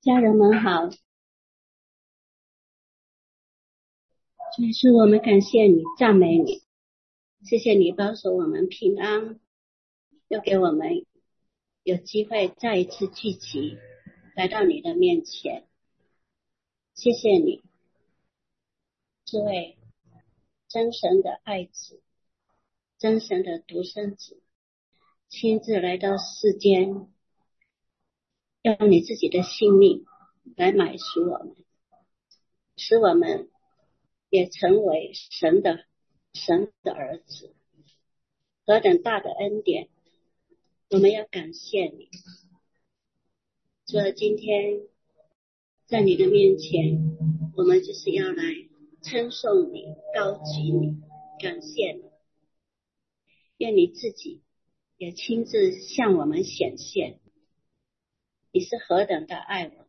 家人们好，主耶稣，我们感谢你，赞美你，谢谢你保守我们平安，又给我们有机会再一次聚集，来到你的面前。谢谢你，这位真神的爱子，真神的独生子，亲自来到世间，用你自己的性命来买赎我们，使我们也成为神的儿子。何等大的恩典，我们要感谢你。主啊，今天在你的面前，我们就是要来称颂你，高举你，感谢你。愿你自己也亲自向我们显现，你是何等的爱我们。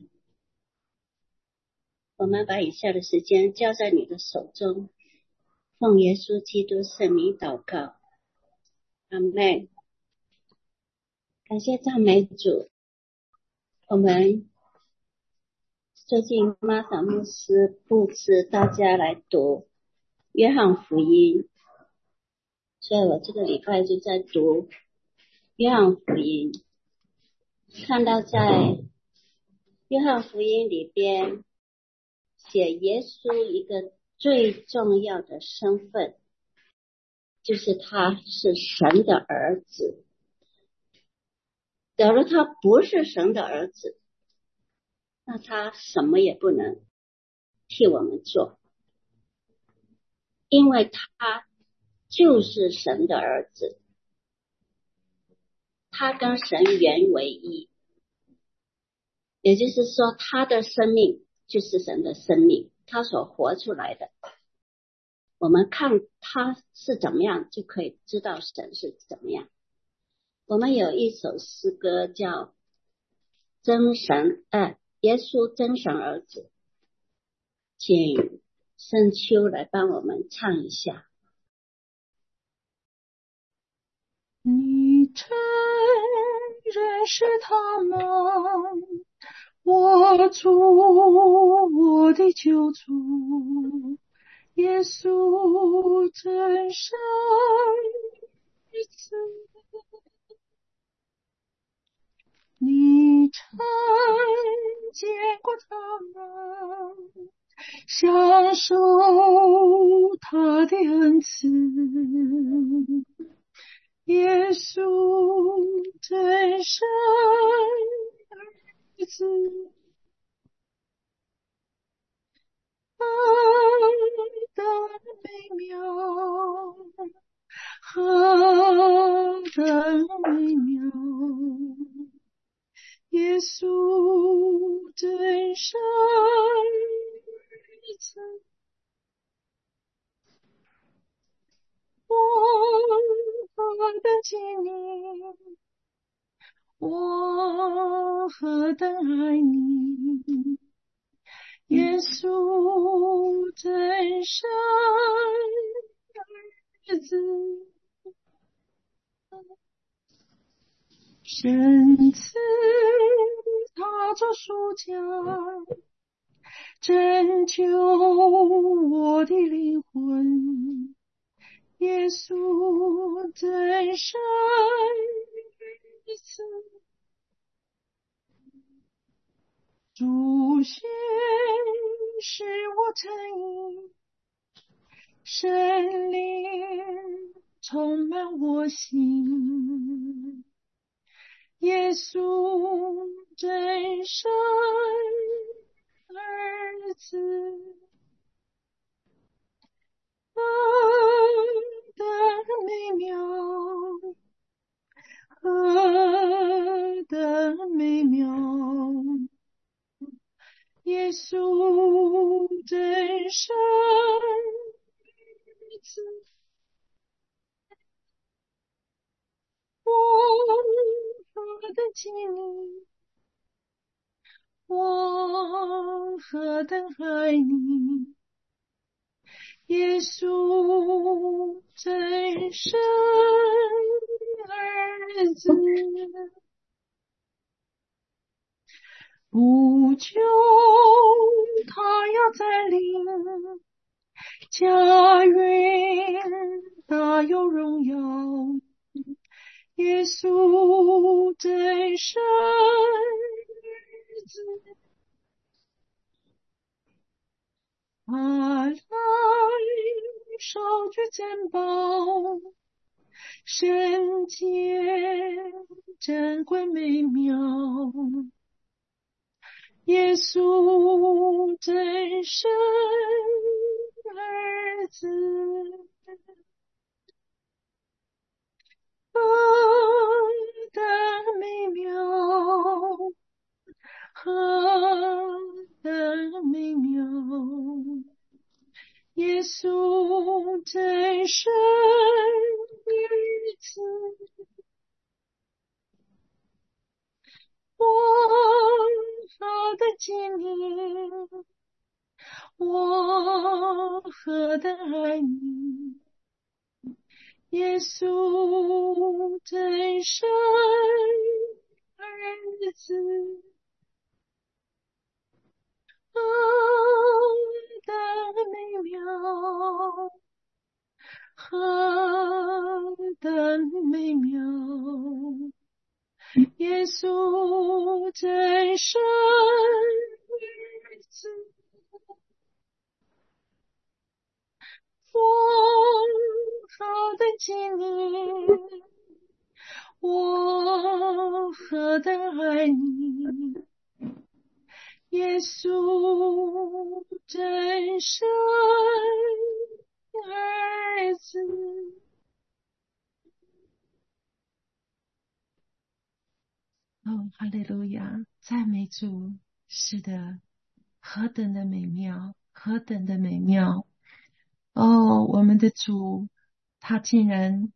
我们把以下的时间交在你的手中，奉耶稣基督圣名祷告，阿们。感谢赞美主。我们最近玛撒牧师布置大家来读约翰福音，所以我这个礼拜就在读约翰福音。看到在约翰福音里边写耶稣一个最重要的身份，就是他是神的儿子。假如他不是神的儿子，那他什么也不能替我们做，因为他就是神的儿子，他跟神原为一，也就是说他的生命就是神的生命，他所活出来的，我们看他是怎么样就可以知道神是怎么样。我们有一首诗歌叫耶稣真神儿子，请深秋来帮我们唱一下。 你真认识他们，我主，我的救主，耶稣真神儿子。你曾见过他们，享受他的恩赐，耶稣真神儿子，何等美妙，何等美妙，耶稣真神儿子。我何等敬你，我何等爱你，耶稣真神儿子。神赐他做赎价，拯救我的灵魂，耶稣真神儿子。主显使我称义，圣灵充满我心，耶稣真神儿子。何等美妙，何等美妙，耶稣真神儿子。我何等敬你，我何等爱你，耶稣真神儿子。 不久他要再临，家园大有荣耀，耶稣真神日子，他来手举珍宝，圣洁珍贵美妙，耶稣真神儿子，何等美妙，何等美妙，耶稣真神儿子，我何等敬你，我何等爱你，耶稣真神儿子，何等美妙，何等美妙，耶稣真神儿子，我何等敬你，我何等爱你，耶稣真神儿子。哦，哈利路亚，赞美主！是的，何等的美妙，何等的美妙！哦，我们的主，他竟然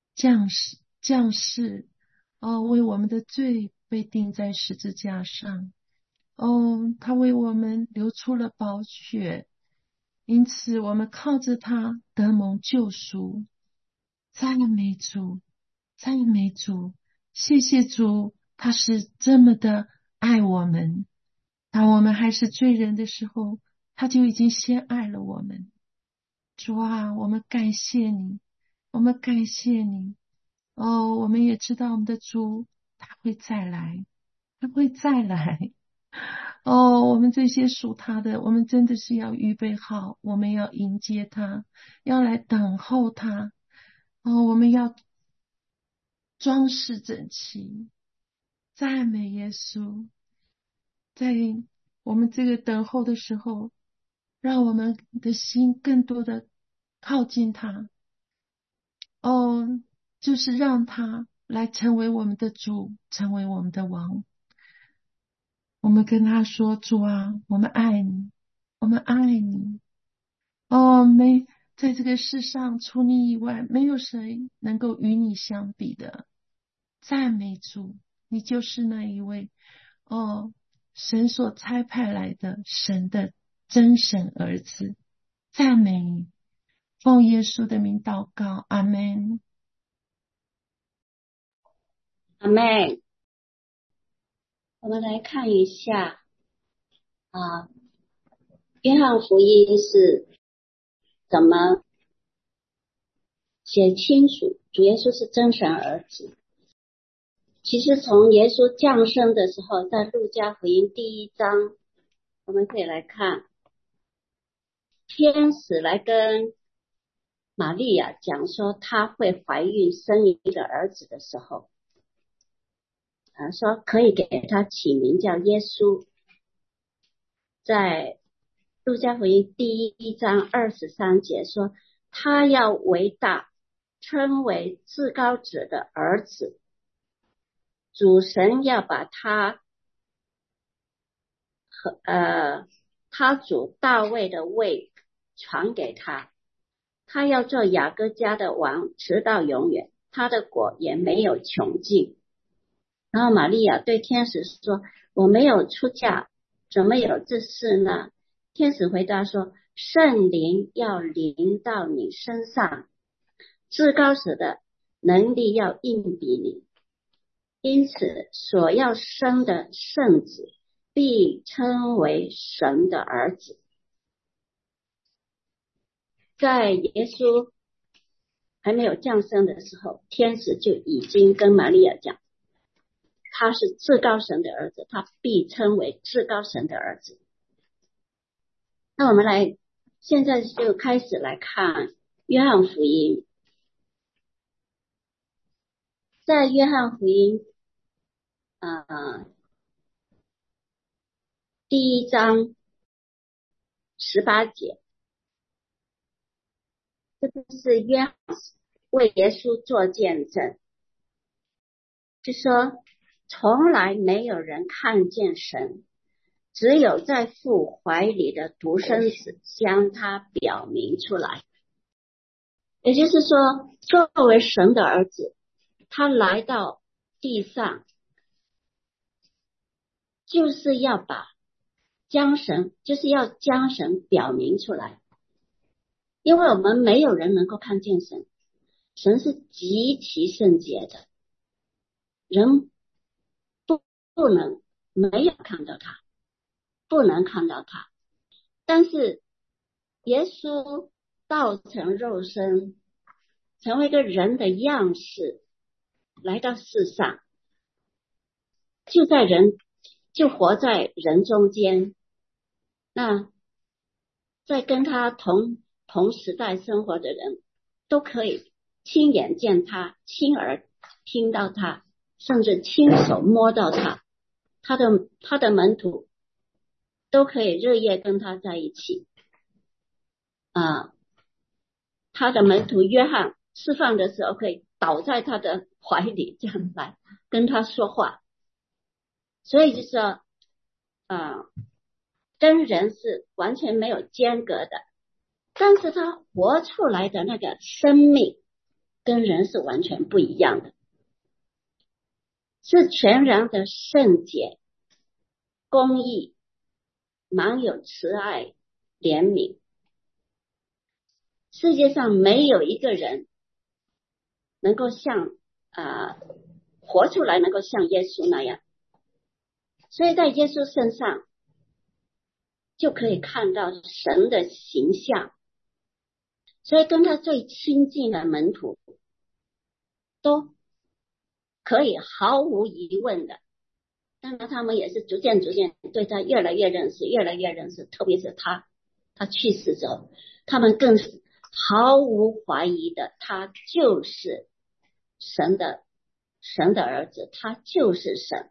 降世，哦，为我们的罪被钉在十字架上。哦，他为我们流出了宝血，因此我们靠着他得蒙救赎。赞美主，赞美主，谢谢主，他是这么的爱我们。当我们还是罪人的时候，他就已经先爱了我们。主啊，我们感谢你，我们感谢你。哦，我们也知道我们的主他会再来，他会再来。哦，我们这些属他的，我们真的是要预备好，我们要迎接他，要来等候他。哦，我们要装饰整齐，赞美耶稣。在我们这个等候的时候，让我们的心更多的靠近他。哦，就是让他来成为我们的主，成为我们的王。我们跟他说：主啊，我们爱你，我们爱你。哦，在这个世上，除你以外，没有谁能够与你相比的。赞美主，你就是那一位，哦，神所差派来的神的真神儿子。赞美你，奉耶稣的名祷告，阿们。 阿妹，我们来看一下啊，约翰福音是怎么写清楚主耶稣是真神儿子。其实从耶稣降生的时候，在路加福音第1章，我们可以来看天使来跟玛利亚讲说她会怀孕生一个儿子的时候，说可以给他起名叫耶稣。在路加福音第1章23节说，他要为大，称为至高者的儿子，主神要把他主大卫的位传给他，他要做雅各家的王，直到永远，他的国也没有穷尽。然后玛利亚对天使说，我没有出嫁，怎么有这事呢？天使回答说，圣灵要临到你身上，至高者的能力要应比你，因此所要生的圣子必称为神的儿子。在耶稣还没有降生的时候，天使就已经跟玛利亚讲，他是至高神的儿子，他必称为至高神的儿子。那我们现在就开始来看约翰福音。在约翰福音第1章18节，这个是约翰为耶稣做见证，就说从来没有人看见神，只有在父怀里的独生子将他表明出来。也就是说，作为神的儿子，他来到地上就是要将神表明出来。因为我们没有人能够看见神，神是极其圣洁的，人不能没有看到他，不能看到他。但是耶稣道成肉身，成为一个人的样式，来到世上，就活在人中间。那在跟他同时代生活的人都可以亲眼见他，亲耳听到他，甚至亲手摸到他。他的门徒都可以日夜跟他在一起。他的门徒约翰吃饭的时候可以倒在他的怀里，这样来跟他说话。所以就是说跟人是完全没有间隔的，但是他活出来的那个生命跟人是完全不一样的，是全然的圣洁、公义、满有慈爱、怜悯。世界上没有一个人能够活出来能够像耶稣那样，所以在耶稣身上就可以看到神的形象。所以跟他最亲近的门徒都可以毫无疑问的，当然他们也是逐渐对他越来越认识，特别是他去世之后，他们更是毫无怀疑的，他就是神的儿子，他就是神。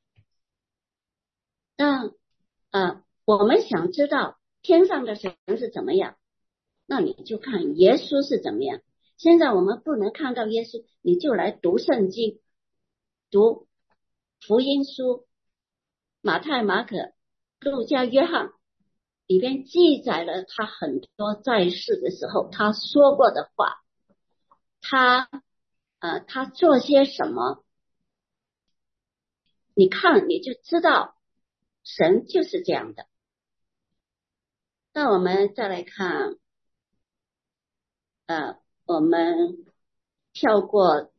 那我们想知道天上的神是怎么样，那你就看耶稣是怎么样。现在我们不能看到耶稣，你就来读圣经，读福音书，马太、马可、路加、约翰，里边记载了他很多在世的时候他说过的话，他做些什么，你看你就知道神就是这样的。那我们再来看我们跳过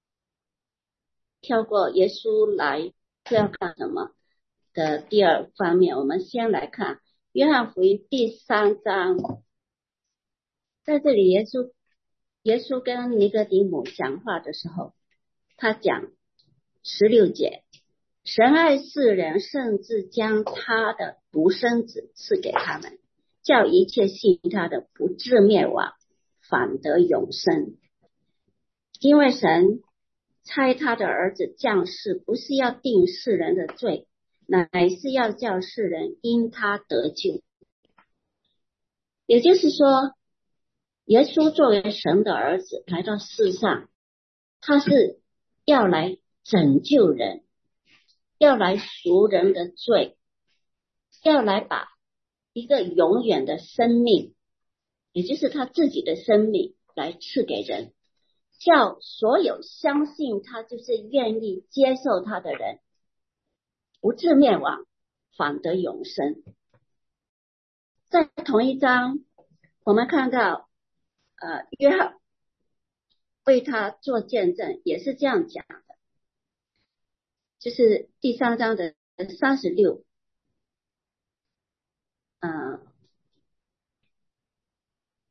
耶稣来是要干什么的第二方面，我们先来看约翰福音第3章。在这里耶稣跟尼哥底母讲话的时候，他讲16节，神爱世人，甚至将他的独生子赐给他们，叫一切信他的不至灭亡，反得永生。因为神差他的儿子降世，不是要定世人的罪，乃是要叫世人因他得救。也就是说，耶稣作为神的儿子来到世上，他是要来拯救人，要来赎人的罪，要来把一个永远的生命，也就是他自己的生命来赐给人，叫所有相信他就是愿意接受他的人不至灭亡，反得永生。在同一章我们看到约翰为他做见证也是这样讲的，就是第3章的36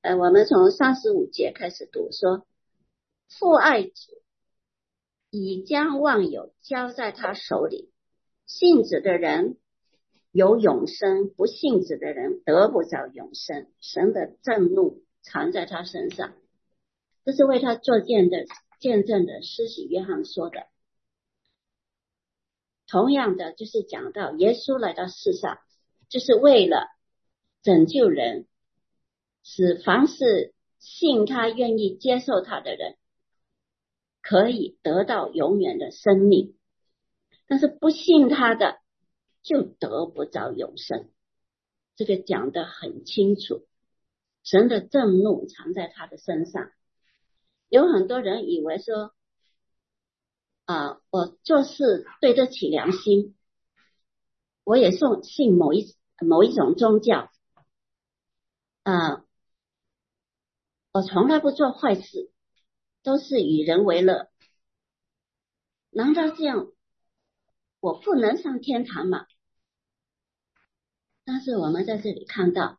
我们从35节开始读说，父爱子，已将万有交在他手里，信子的人有永生，不信子的人得不着永生。神的震怒藏在他身上，这是为他做见证的施洗约翰说的。同样的，就是讲到耶稣来到世上，就是为了拯救人，使凡是信他、愿意接受他的人可以得到永远的生命，但是不信他的就得不着永生。这个讲得很清楚，神的震怒藏在他的身上。有很多人以为说我做事对得起良心，我也信某一种宗教，我从来不做坏事，都是与人为乐，难道这样我不能上天堂吗？但是我们在这里看到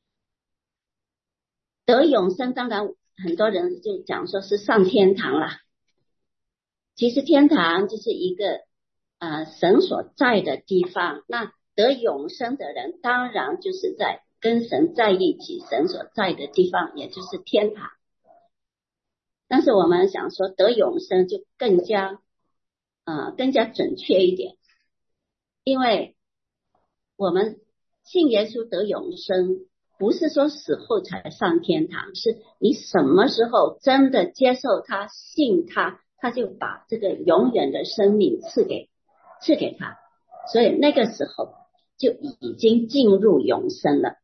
得永生，当然很多人就讲说是上天堂啦，其实天堂就是一个神所在的地方，那得永生的人当然就是在跟神在一起，神所在的地方也就是天堂。但是我们想说得永生就更加准确一点，因为我们信耶稣得永生，不是说死后才上天堂，是你什么时候真的接受他、信他，他就把这个永远的生命赐给他，所以那个时候就已经进入永生了。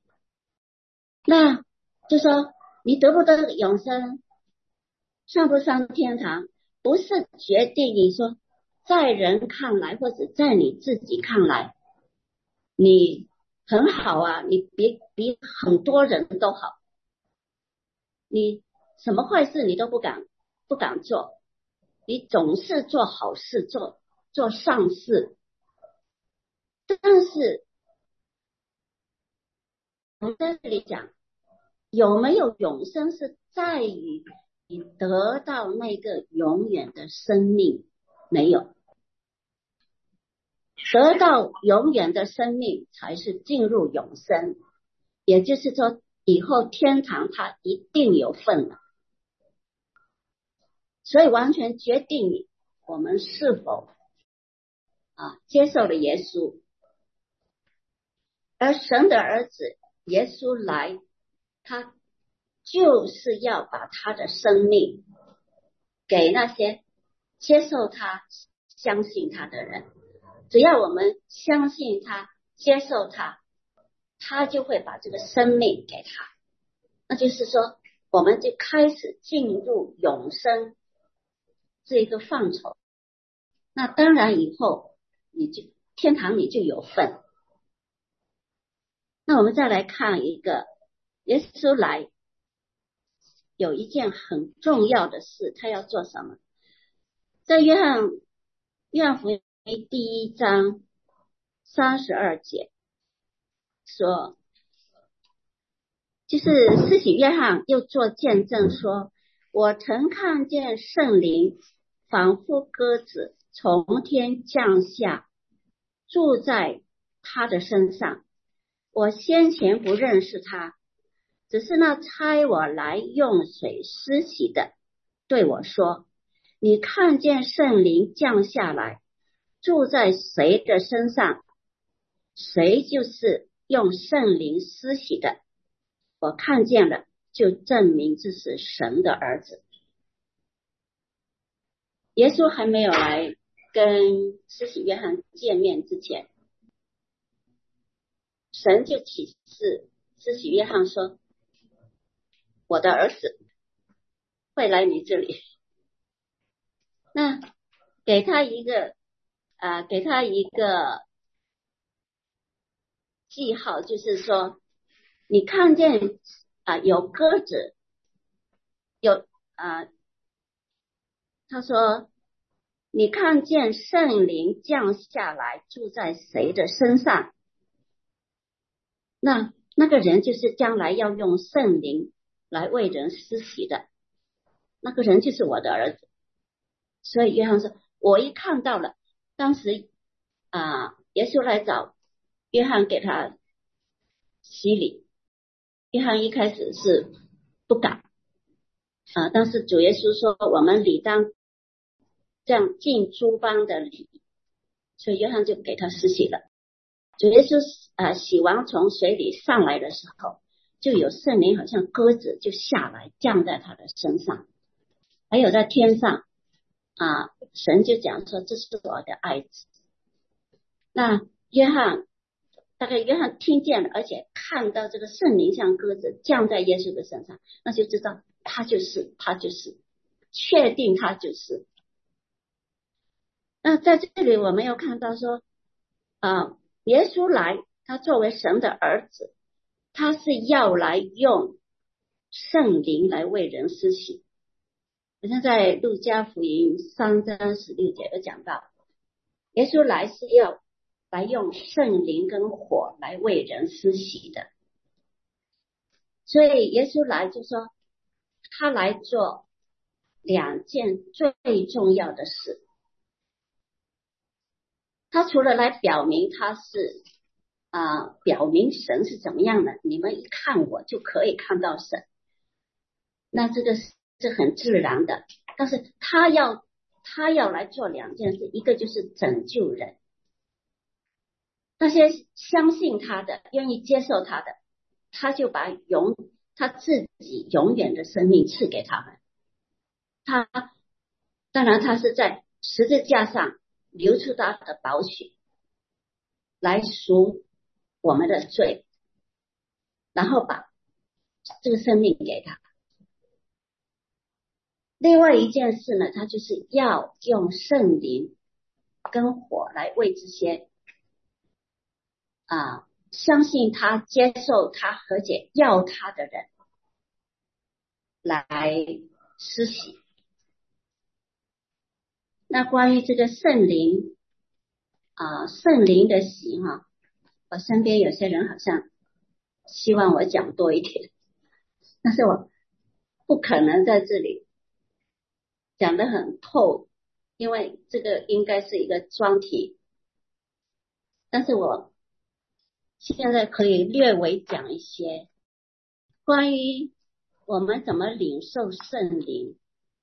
那就说你得不得永生，上不上天堂，不是决定你说在人看来或者在你自己看来你很好啊，你比很多人都好，你什么坏事你都不敢做，你总是做好事，做善事。但是我们在这里讲有没有永生，是在于你得到那个永远的生命没有，得到永远的生命才是进入永生，也就是说以后天堂它一定有份了。所以完全决定我们是否接受了耶稣。而神的儿子耶稣来，他就是要把他的生命给那些接受他、相信他的人。只要我们相信他、接受他，他就会把这个生命给他。那就是说，我们就开始进入永生这一个范畴。那当然以后天堂你就有份。那我们再来看一个，耶稣来有一件很重要的事，他要做什么？在约翰福音第1章32节说，就是施洗约翰又做见证说，我曾看见圣灵仿佛鸽子从天降下，住在他的身上。我先前不认识他，只是那差我来用水施洗的对我说，你看见圣灵降下来，住在谁的身上，谁就是用圣灵施洗的。我看见了，就证明这是神的儿子。耶稣还没有来跟施洗约翰见面之前，神就启示施洗约翰说，我的儿子会来你这里。那给他一个记号，就是说你看见有鸽子，他说你看见圣灵降下来住在谁的身上，那那个人就是将来要用圣灵来为人施洗的，那个人就是我的儿子。所以约翰说，我一看到了，当时耶稣来找约翰给他洗礼，约翰一开始是不敢但是主耶稣说我们理当这样尽诸般的礼，所以约翰就给他施洗了。主耶稣洗完从水里上来的时候，就有圣灵好像鸽子就下来降在他的身上，还有在天上神就讲说这是我的爱子。那大概约翰听见了，而且看到这个圣灵像鸽子降在耶稣的身上，那就知道他就是确定他就是。那在这里我们又看到说耶稣来，他作为神的儿子，他是要来用圣灵来为人施洗。好像在路加福音3章16节有讲到，耶稣来是要来用圣灵跟火来为人施洗的。所以耶稣来就说他来做2件最重要的事。他除了来表明他是表明神是怎么样的，你们一看我就可以看到神，那这个是很自然的。但是他要来做2件事，一个就是拯救人，那些相信他的愿意接受他的，他就把他自己永远的生命赐给他们。当然他是在十字架上流出他的宝血来赎我们的罪，然后把这个生命给他。另外一件事呢，他就是要用圣灵跟火来为这些相信他接受他和解要他的人来施洗。那关于这个圣灵圣灵的洗我身边有些人好像希望我讲多一点，但是我不可能在这里讲得很透，因为这个应该是一个专题，但是我现在可以略微讲一些关于我们怎么领受圣灵。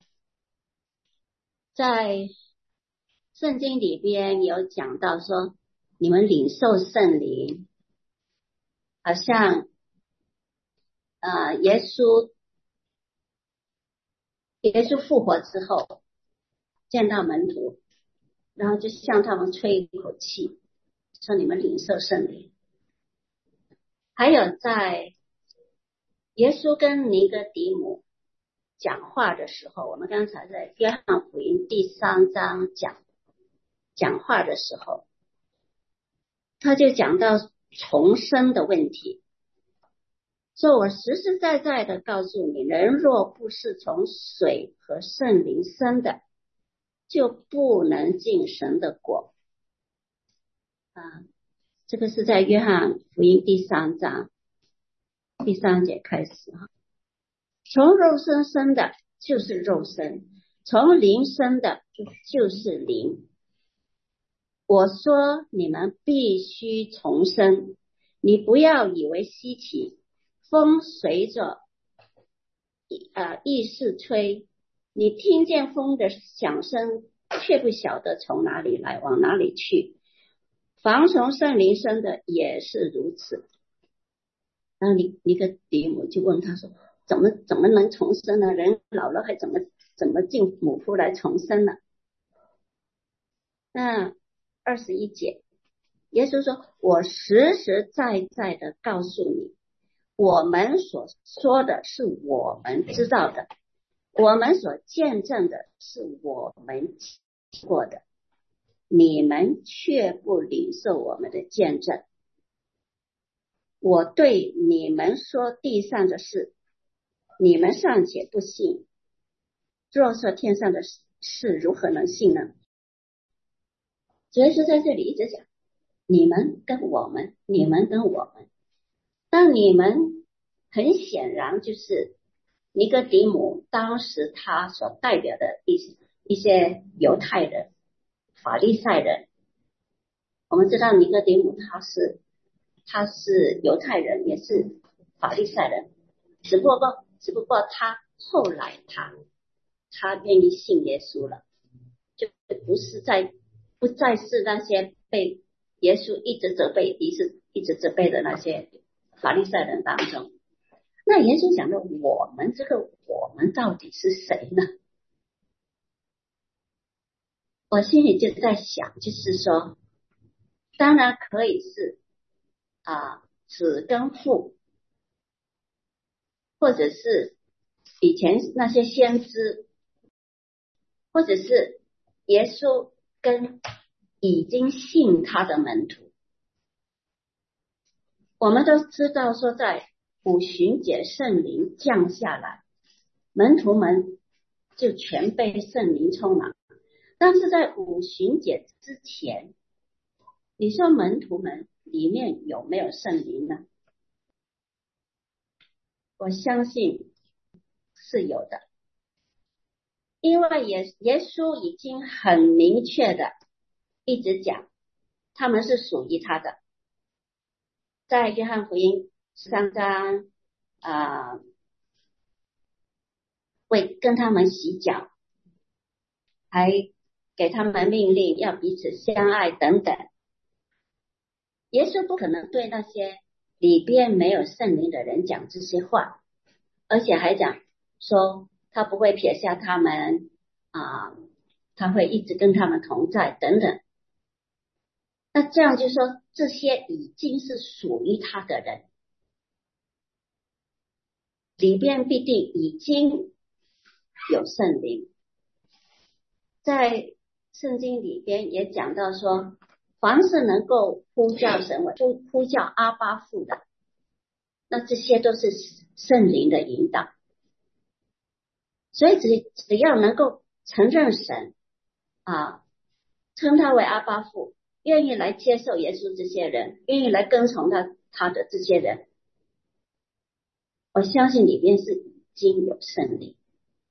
在圣经里边有讲到说，你们领受圣灵，好像耶稣复活之后见到门徒，然后就向他们吹一口气，说你们领受圣灵。还有在耶稣跟尼哥底母讲话的时候，我们刚才在约翰福音第3章讲话的时候，他就讲到重生的问题，说我实实在在的告诉你，人若不是从水和圣灵生的，就不能进神的国。这个是在约翰福音第3章第3节开始从肉身生的就是肉身，从灵生的就是灵。我说你们必须重生，你不要以为稀奇，风随着意识吹，你听见风的响声，却不晓得从哪里来，往哪里去。凡从圣灵生的也是如此。然后尼哥底母就问他说，怎么能重生呢？人老了还怎么进母腹来重生呢？那21节，耶稣说，我实实在在的告诉你，我们所说的是我们知道的，我们所见证的是我们听过的，你们却不领受我们的见证。我对你们说地上的事，你们尚且不信，若说天上的事，如何能信呢？所以说在这里一直讲你们跟我们，你们跟我们。 那你们很显然就是尼哥底母当时他所代表的一些犹太人、法利赛人。我们知道尼哥底母他是犹太人，也是法利赛人，只不过他后来他愿意信耶稣了，就不再是那些被耶稣一直责备责备的那些法利赛人当中。那耶稣讲的我们到底是谁呢？我心里就在想，就是说当然可以是子跟父，或者是以前那些先知，或者是耶稣跟已经信他的门徒。我们都知道说在五旬节圣灵降下来，门徒们就全被圣灵充满。但是在五旬节之前，你说门徒们里面有没有圣灵呢？我相信是有的，因为耶稣已经很明确的一直讲他们是属于他的。在约翰福音13章会跟他们洗脚，还给他们命令要彼此相爱等等。耶稣不可能对那些里边没有圣灵的人讲这些话，而且还讲说他不会撇下他们他会一直跟他们同在等等。那这样就说这些已经是属于他的人，里边必定已经有圣灵。在圣经里边也讲到说，凡是能够呼叫神为呼叫阿爸父的，那这些都是圣灵的引导。所以只要能够承认神称他为阿爸父，愿意来接受耶稣这些人，愿意来跟从他的这些人，我相信里面是已经有圣灵。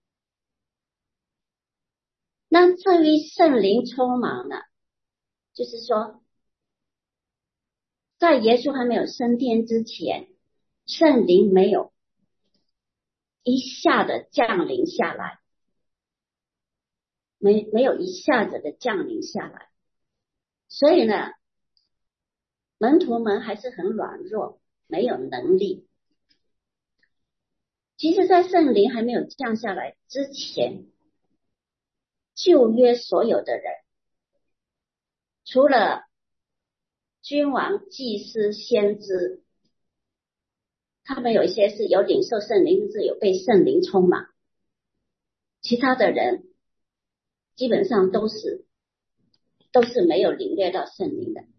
那至于圣灵充满呢，就是说在耶稣还没有升天之前，圣灵没有一下的降临下来，没有一下子的降临下来，所以呢门徒们还是很软弱，没有能力。其实在圣灵还没有降下来之前，旧约所有的人，除了君王、祭司、先知，他们有一些是有领受圣灵，是有被圣灵充满，其他的人基本上都是没有领略到圣灵的。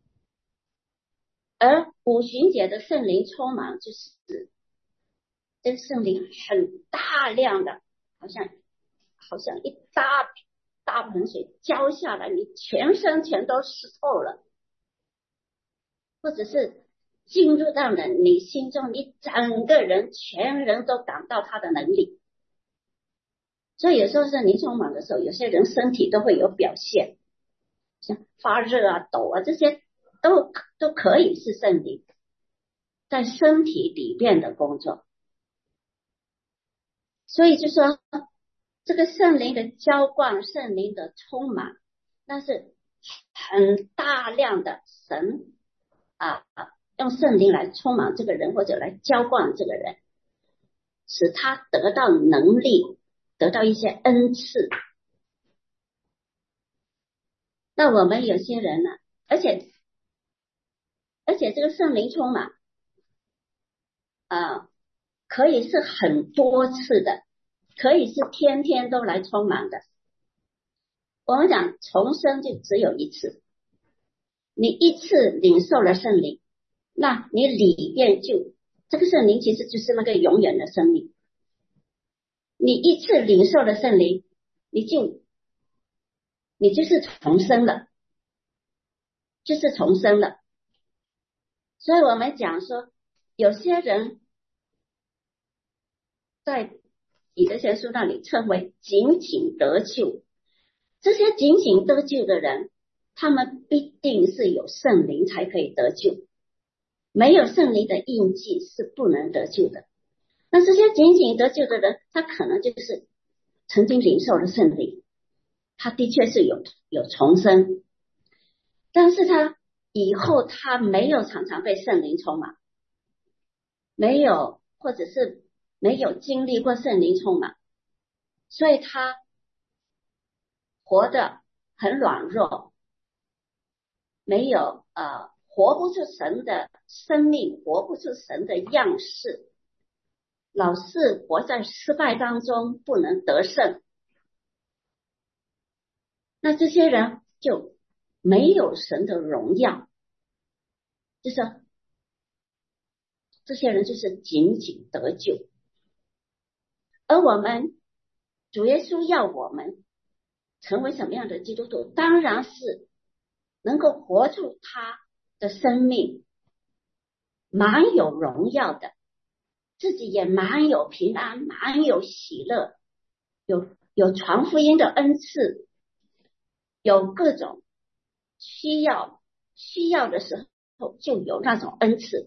而五旬节的圣灵充满，就是这圣灵很大量的，好像一大盆水浇下来，你全身全都湿透了，或者是进入到了你心中，你整个人全人都感到他的能力。所以有时候圣灵充满的时候，有些人身体都会有表现，像发热抖这些都可以是圣灵在身体里边的工作。所以就说这个圣灵的浇灌，圣灵的充满，那是很大量的神用圣灵来充满这个人，或者来浇灌这个人，使他得到能力，得到一些恩赐。那我们有些人呢，而且这个圣灵充满可以是很多次的，可以是天天都来充满的。我们讲重生就只有一次，你一次领受了圣灵，那你里边就这个圣灵其实就是那个永远的生命。你一次领受了圣灵，你就是重生了，就是重生了。所以我们讲说有些人在彼得前书那里称为仅仅得救，这些仅仅得救的人，他们必定是有圣灵才可以得救，没有圣灵的印记是不能得救的。那这些仅仅得救的人，他可能就是曾经领受了圣灵，他的确是有重生，但是他以后他没有常常被圣灵充满，没有，或者是没有经历过圣灵充满，所以他活得很软弱，没有活不出神的生命，活不出神的样式，老是活在失败当中，不能得胜。那这些人就没有神的荣耀，就是这些人就是仅仅得救。而我们主耶稣要我们成为什么样的基督徒？当然是能够活出他的生命，蛮有荣耀的，自己也蛮有平安，蛮有喜乐，有传福音的恩赐，有各种需要的时候就有那种恩赐。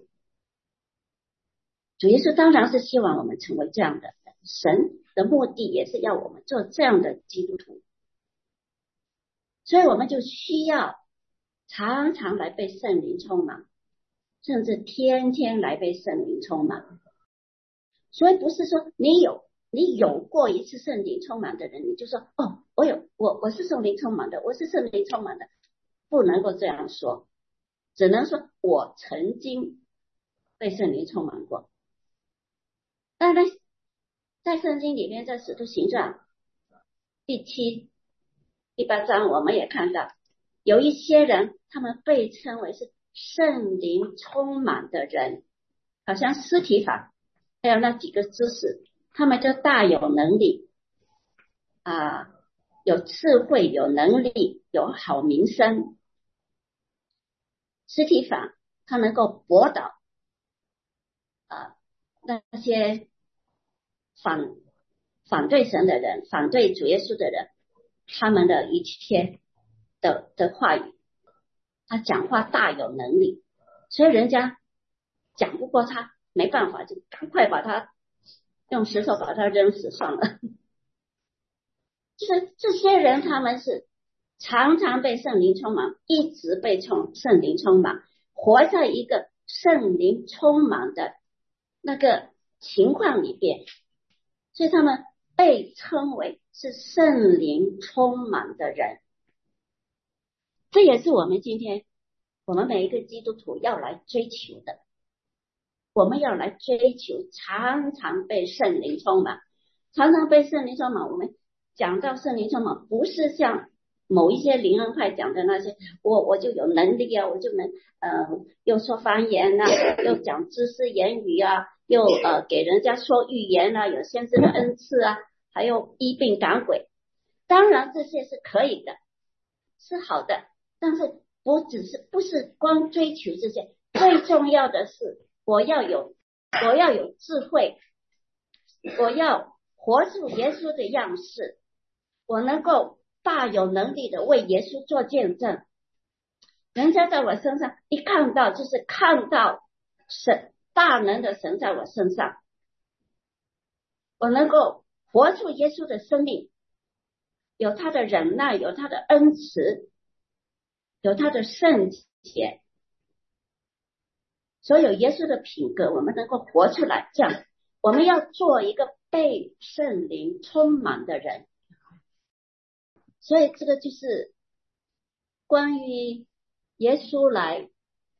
主耶稣当然是希望我们成为这样的，神的目的也是要我们做这样的基督徒，所以我们就需要常常来被圣灵充满，甚至天天来被圣灵充满。所以不是说你有过一次圣灵充满的人，你就说哦，我是圣灵充满的，我是圣灵充满的，不能够这样说，只能说我曾经被圣灵充满过。当然在圣经里面，在使徒行传第7、第8章，我们也看到有一些人，他们被称为是圣灵充满的人，好像司提反还有那几个知识，他们就大有能力有智慧，有能力，有好名声。司提反他能够驳倒那些反对神的人，反对主耶稣的人，他们的一切的话语，他讲话大有能力，所以人家讲不过他，没办法，就赶快把他用石头把他扔死算了。就是这些人，他们是常常被圣灵充满，一直被圣灵充满，活在一个圣灵充满的那个情况里边，所以他们被称为是圣灵充满的人。这也是我们今天我们每一个基督徒要来追求的，我们要来追求常常被圣灵充满，常常被圣灵充满。我们讲到圣灵充满，不是像某一些灵恩派讲的那些，我就有能力啊，我就能又说方言啊，又讲知识言语啊，又给人家说预言啊，有先知的恩赐啊，还有医病赶鬼。当然这些是可以的，是好的，但是不是光追求这些，最重要的是我要有智慧，我要活出耶稣的样式，我能够大有能力的为耶稣做见证。人家在我身上一看到，就是看到神大能的神在我身上，我能够活出耶稣的生命，有他的忍耐，有他的恩慈，有他的圣洁，所有耶稣的品格我们能够活出来。这样我们要做一个被圣灵充满的人。所以这个就是关于耶稣来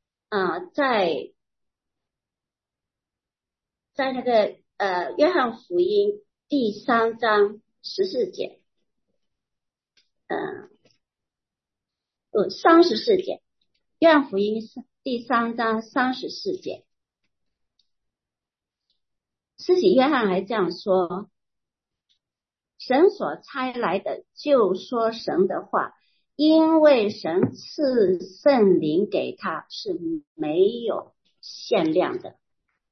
在那个约翰福音第3章14节34节，约翰福音第3章34节，施洗约翰还这样说，神所差来的就说神的话，因为神赐圣灵给他是没有限量的。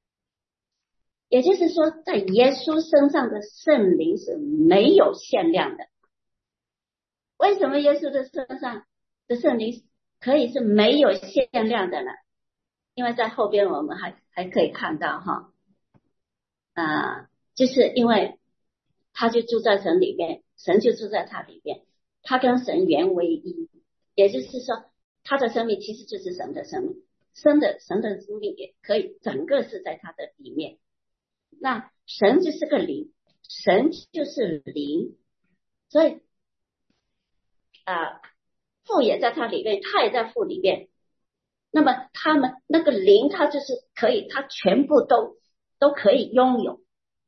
也就是说，在耶稣身上的圣灵是没有限量的。为什么耶稣的身上的圣灵可以是没有限量的呢？因为在后边我们还可以看到哈，就是因为他就住在神里面，神就住在他里面，他跟神原为一，也就是说他的生命其实就是神的生命，神的生命也可以整个是在他的里面。那神就是个灵，神就是灵，所以父也在他里面，他也在父里面。那么他们那个灵，他就是可以，他全部都可以拥有。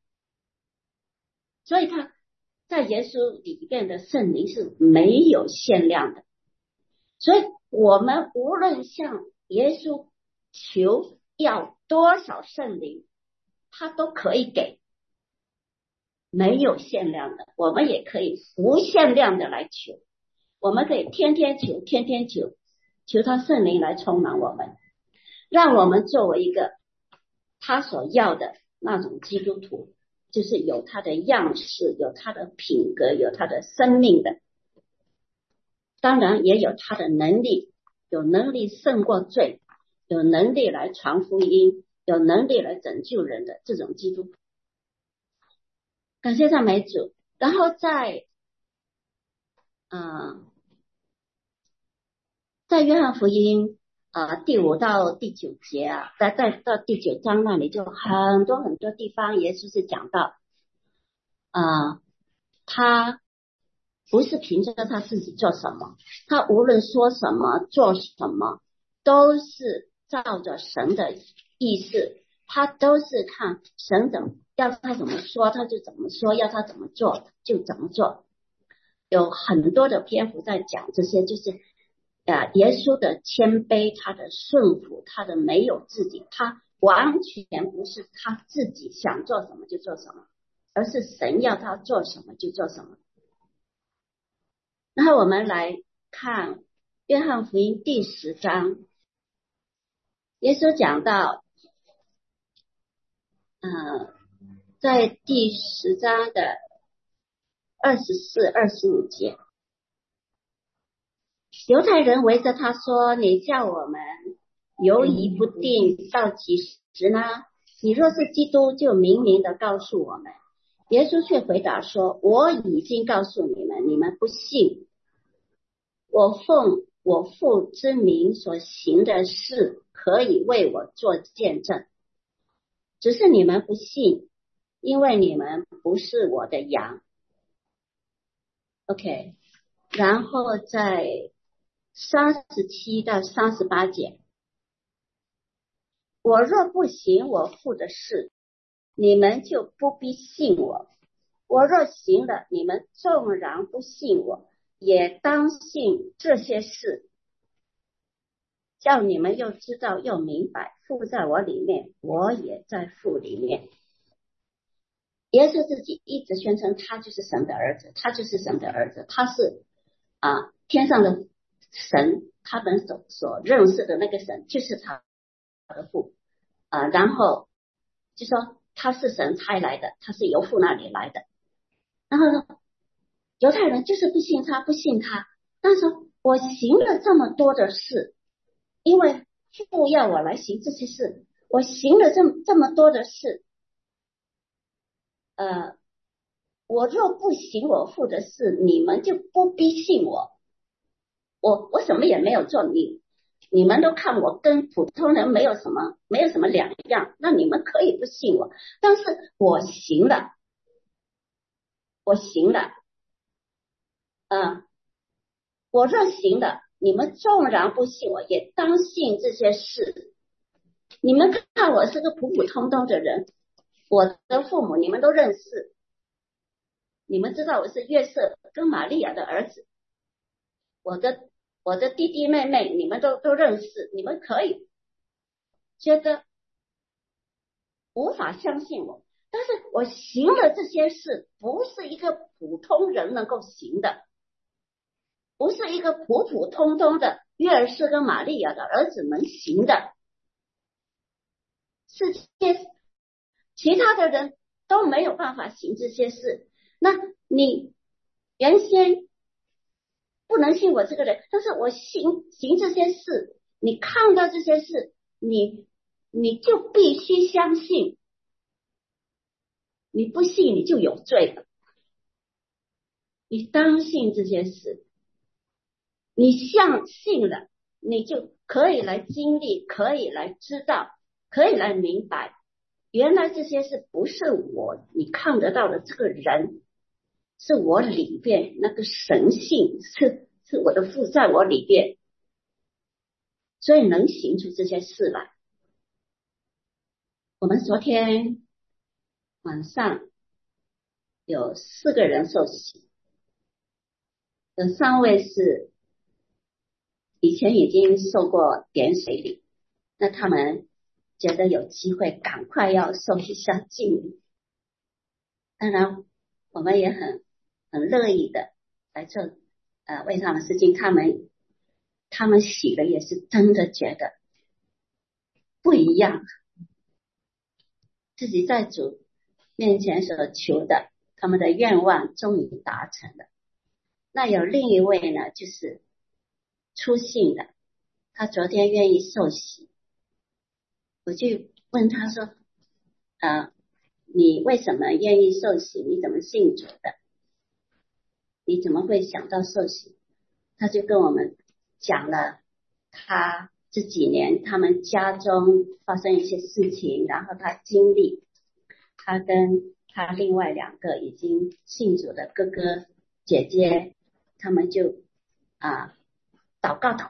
所以他在耶稣里面的圣灵是没有限量的。所以我们无论向耶稣求要多少圣灵，他都可以给，没有限量的。我们也可以无限量的来求，我们可以天天求，天天求，求他圣灵来充满我们，让我们作为一个他所要的那种基督徒，就是有他的样式，有他的品格，有他的生命的，当然也有他的能力，有能力胜过罪，有能力来传福音，有能力来拯救人的这种基督徒。感谢赞美主。然后在约翰福音第5到第9节在到第9章那里就很多很多地方耶稣是讲到他不是凭着他自己做什么，他无论说什么做什么都是照着神的意思，他都是看神要他怎么说他就怎么说，要他怎么做就怎么做。有很多的篇幅在讲这些，就是耶稣的谦卑，他的顺服，他的没有自己，他完全不是他自己想做什么就做什么，而是神要他做什么就做什么。然后我们来看约翰福音第10章，耶稣讲到在第10章的24、25节，犹太人围着他说，你叫我们犹疑不定到几时呢？你若是基督，就明明的告诉我们。耶稣却回答说，我已经告诉你们，你们不信。我奉我父之名所行的事，可以为我做见证，只是你们不信，因为你们不是我的羊。 OK， 然后在37到38节，我若不行我父的事，你们就不必信我；我若行了，你们纵然不信我，也当信这些事，叫你们又知道又明白，父在我里面，我也在父里面。耶稣自己一直宣称他就是神的儿子，他就是神的儿子，他是天上的神，他们所认识的那个神就是他的父然后就说他是神差来的，他是由父那里来的。然后呢，犹太人就是不信他，但是我行了这么多的事，因为父要我来行这些事，我行了这么多的事，我若不行我父的事，你们就不必信我。我什么也没有做，你们都看我跟普通人没有什么两样，那你们可以不信我，但是我行了，我若行了，你们纵然不信我，也当信这些事。你们看我是个普普通通的人，我的父母你们都认识，你们知道我是约瑟跟玛利亚的儿子，我的弟弟妹妹你们都认识，你们可以觉得无法相信我，但是我行了这些事，不是一个普通人能够行的，不是一个普普通通的约瑟跟玛利亚的儿子能行的，是其他的人都没有办法行这些事。那你原先不能信我这个人，但是我行这些事，你看到这些事，你就必须相信，你不信你就有罪了。你当信这些事，你相信了，你就可以来经历，可以来知道，可以来明白，原来这些事不是你看得到的这个人，是我里边那个神性，是我的父在我里边，所以能行出这些事来。我们昨天晚上有4个人受洗，有3位是以前已经受过点水礼，那他们觉得有机会赶快要受一下浸礼。当然我们也很乐意的来做为他们事情，他们洗了也是真的觉得不一样，自己在主面前所求的，他们的愿望终于达成了。那有另一位呢，就是初信的，他昨天愿意受洗，我就问他说你为什么愿意受洗？你怎么信主的？你怎么会想到受洗？他就跟我们讲了他这几年他们家中发生一些事情，然后他经历，他跟他另外2个已经信主的哥哥姐姐，他们就祷告。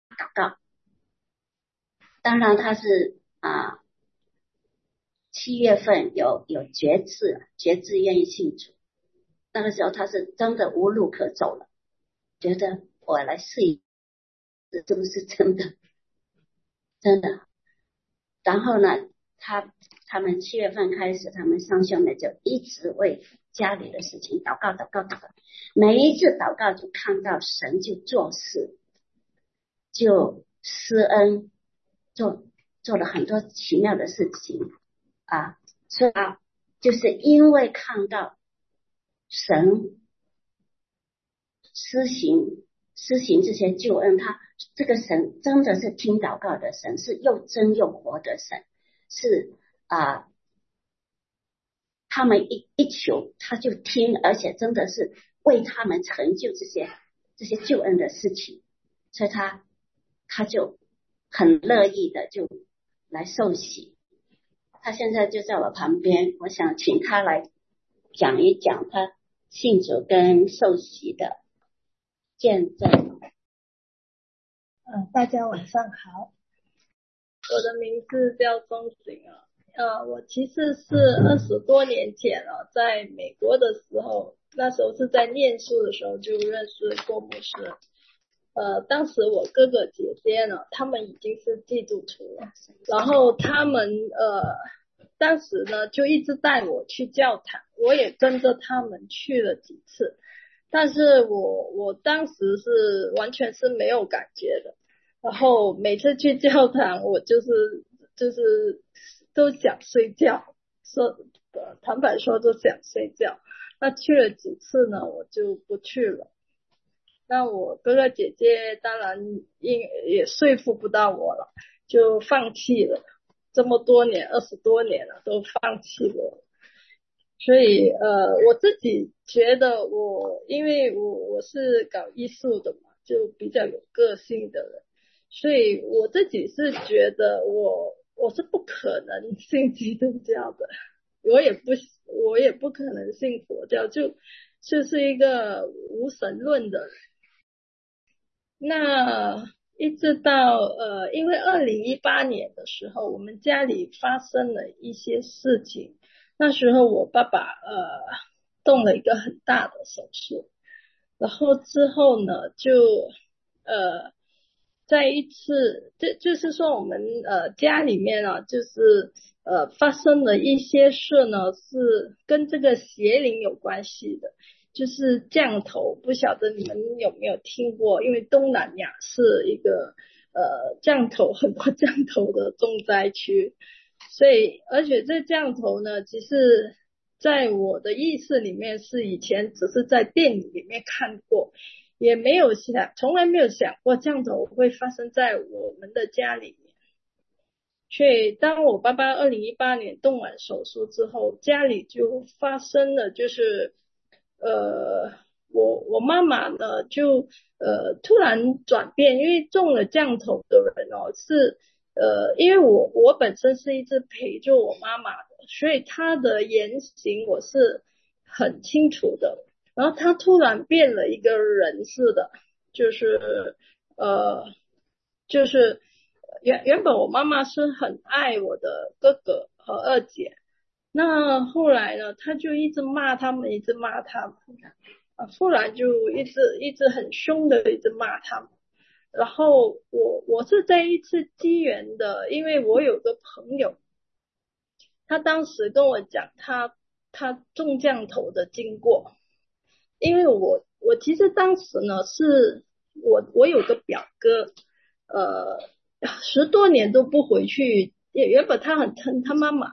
当然他是7月份有决志愿意信主，那个时候他是真的无路可走了，觉得我来试一试是不是真的。然后呢他们7月份开始，他们上兄妹就一直为家里的事情祷告，每一次祷告就看到神就做事，就施恩，做了很多奇妙的事情所以就是因为看到神施行这些救恩，他这个神真的是听祷告的神，是又真又活的神，是他们一求他就听，而且真的是为他们成就这些救恩的事情，所以他就很乐意的就来受洗。他现在就在我旁边，我想请他来讲一讲他信主跟受洗的见证。 大家晚上好，我的名字叫钟景我其实是20多年前在美国的时候，那时候是在念书的时候就认识郭牧师。当时我哥哥姐姐呢，他们已经是基督徒了，然后他们当时呢就一直带我去教堂，我也跟着他们去了几次，但是我当时是完全是没有感觉的，然后每次去教堂我就是都想睡觉，坦白说都想睡觉。那去了几次呢，我就不去了。那我哥哥姐姐当然也说服不到我了，就放弃了。这么多年，20多年了，都放弃了。所以我自己觉得因为我是搞艺术的嘛，就比较有个性的人，所以我自己是觉得我是不可能信基督教的，我也不可能信佛教，就是一个无神论的人。那一直到因为2018年的时候，我们家里发生了一些事情，那时候我爸爸动了一个很大的手术，然后之后呢就再一次就是说我们家里面就是发生了一些事呢，是跟这个邪灵有关系的，就是降头，不晓得你们有没有听过，因为东南亚是一个很多降头的重灾区， 所以而且这降头呢，其实在我的意识里面是以前只是在电影里面看过，也没有从来没有想过降头会发生在我们的家里面。所以当我爸爸2018年动完手术之后，家里就发生了就是我妈妈呢就突然转变，因为中了降头的人是因为我本身是一直陪着我妈妈的，所以她的言行我是很清楚的。然后她突然变了一个人似的，就是就是原本我妈妈是很爱我的哥哥和二姐，那后来呢，她就一直骂他们，一直骂他们，后来就一直很凶的一直骂他们。然后我是在一次机缘的，因为我有个朋友，他当时跟我讲他中降头的经过，因为我其实当时呢是我有个表哥，10多年都不回去，原本他很疼他妈妈，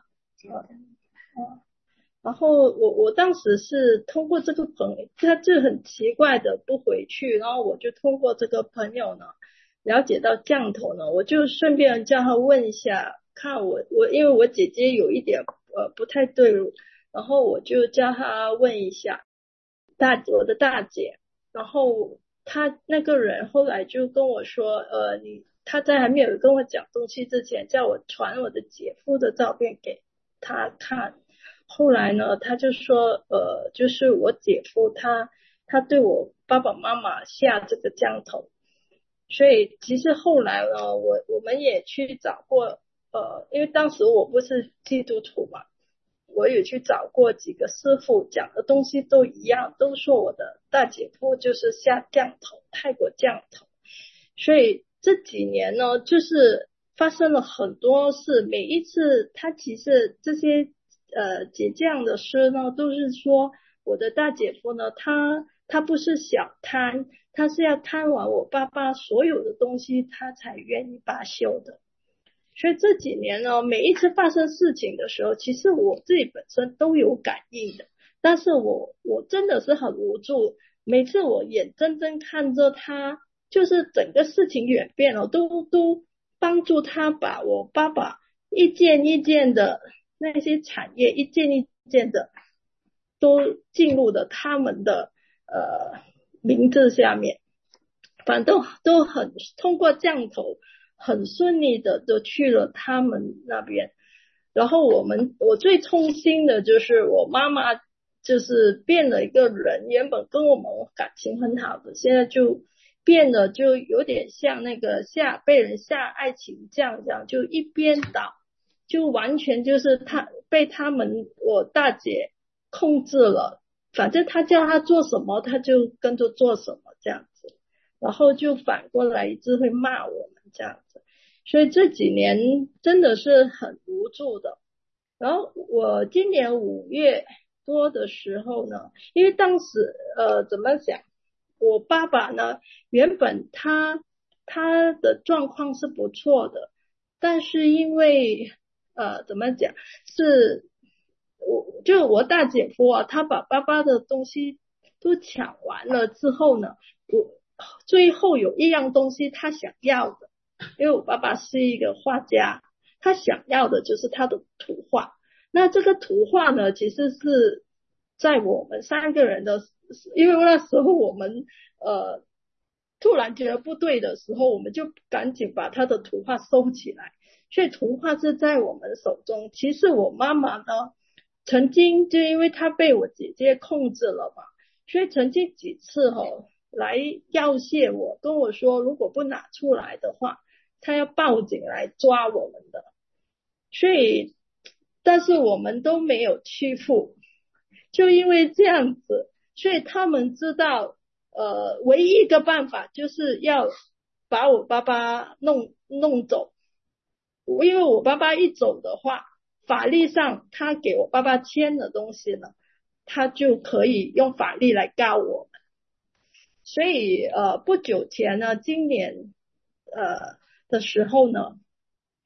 然后我当时是通过这个朋友，他就很奇怪的不回去，然后我就通过这个朋友呢了解到降头呢，我就顺便叫他问一下，看我因为我姐姐有一点不太对路，然后我就叫他问一下我的大姐，然后他那个人后来就跟我说他在还没有跟我讲东西之前，叫我传我的姐夫的照片给他看。后来呢，他就说就是我姐夫他对我爸爸妈妈下这个降头，所以其实后来呢，我们也去找过因为当时我不是基督徒嘛，我也去找过几个师傅，讲的东西都一样，都说我的大姐夫就是下降头，泰国降头。所以这几年呢，就是发生了很多事，每一次他其实这些解降的事呢，都是说我的大姐夫呢，他不是小贪，他是要贪完我爸爸所有的东西，他才愿意罢休的。所以这几年呢，每一次发生事情的时候，其实我自己本身都有感应的，但是我真的是很无助。每次我眼睁睁看着他，就是整个事情演变了，都帮助他把我爸爸一件一件的那些产业，一件一件的都进入了他们的名字下面，反正都很通过降头。很顺利的都去了他们那边，然后我最痛心的就是我妈妈就是变了一个人，原本跟我们感情很好的，现在就变了，就有点像那个被人下爱情酱这样，就一边倒，就完全就是被我大姐控制了，反正他叫他做什么他就跟着做什么这样子，然后就反过来一直会骂我们这样子，所以这几年真的是很无助的。然后我今年5月多的时候呢，因为当时怎么讲，我爸爸呢原本他的状况是不错的，但是因为怎么讲，是我大姐夫啊，他把爸爸的东西都抢完了之后呢，最后有一样东西他想要的，因为我爸爸是一个画家，他想要的就是他的图画。那这个图画呢，其实是在我们3个人的，因为那时候我们突然觉得不对的时候，我们就赶紧把他的图画收起来。所以图画是在我们手中。其实我妈妈呢，曾经就因为她被我姐姐控制了嘛，所以曾经几次来要挟我，跟我说如果不拿出来的话，她要报警来抓我们的。所以但是我们都没有屈服，就因为这样子，所以他们知道唯一一个办法就是要把我爸爸弄走，因为我爸爸一走的话，法律上他给我爸爸签的东西呢，他就可以用法律来告我们。所以不久前呢，今年的时候呢，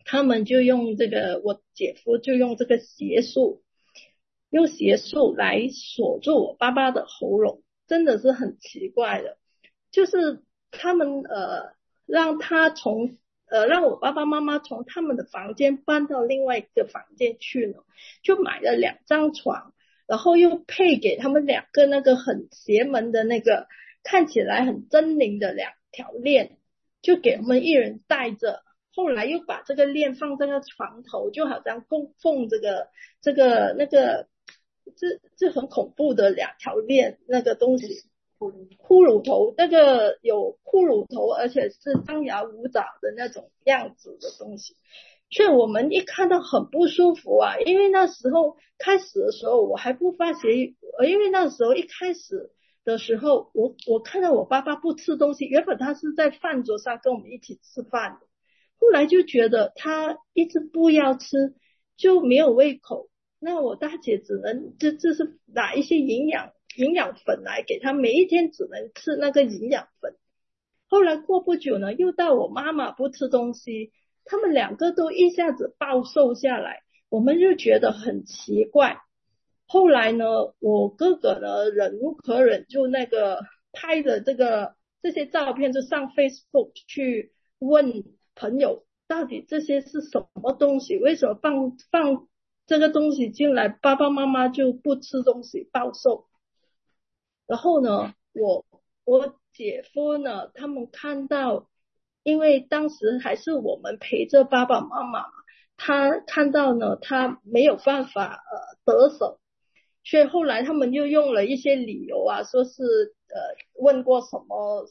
他们就用这个，我姐夫就用这个邪术，用邪术来锁住我爸爸的喉咙，真的是很奇怪的。就是他们让他从让我爸爸妈妈从他们的房间搬到另外一个房间去呢，就买了2张床，然后又配给他们2个那个很邪门的那个看起来很狰狞的2条链，就给我们一人带着。后来又把这个链放在那个床头，就好像供奉这个那个这很恐怖的2条链那个东西，骷髅头，那个有骷髅头，而且是张牙舞爪的那种样子的东西。所以我们一看到很不舒服啊，因为那时候开始的时候我还不发觉，因为那时候一开始的时候我看到我爸爸不吃东西，原本他是在饭桌上跟我们一起吃饭的，后来就觉得他一直不要吃，就没有胃口。那我大姐只能就是拿一些营养粉来给他，每一天只能吃那个营养粉。后来过不久呢，又到我妈妈不吃东西，他们2个都一下子暴瘦下来，我们就觉得很奇怪。后来呢，我哥哥呢忍无可忍，就那个拍的这些照片就上 Facebook 去问朋友，到底这些是什么东西，为什么放这个东西进来，爸爸妈妈就不吃东西暴瘦。然后呢，我姐夫呢他们看到，因为当时还是我们陪着爸爸妈妈嘛，他看到呢他没有办法得手，所以后来他们又用了一些理由啊，说是问过什么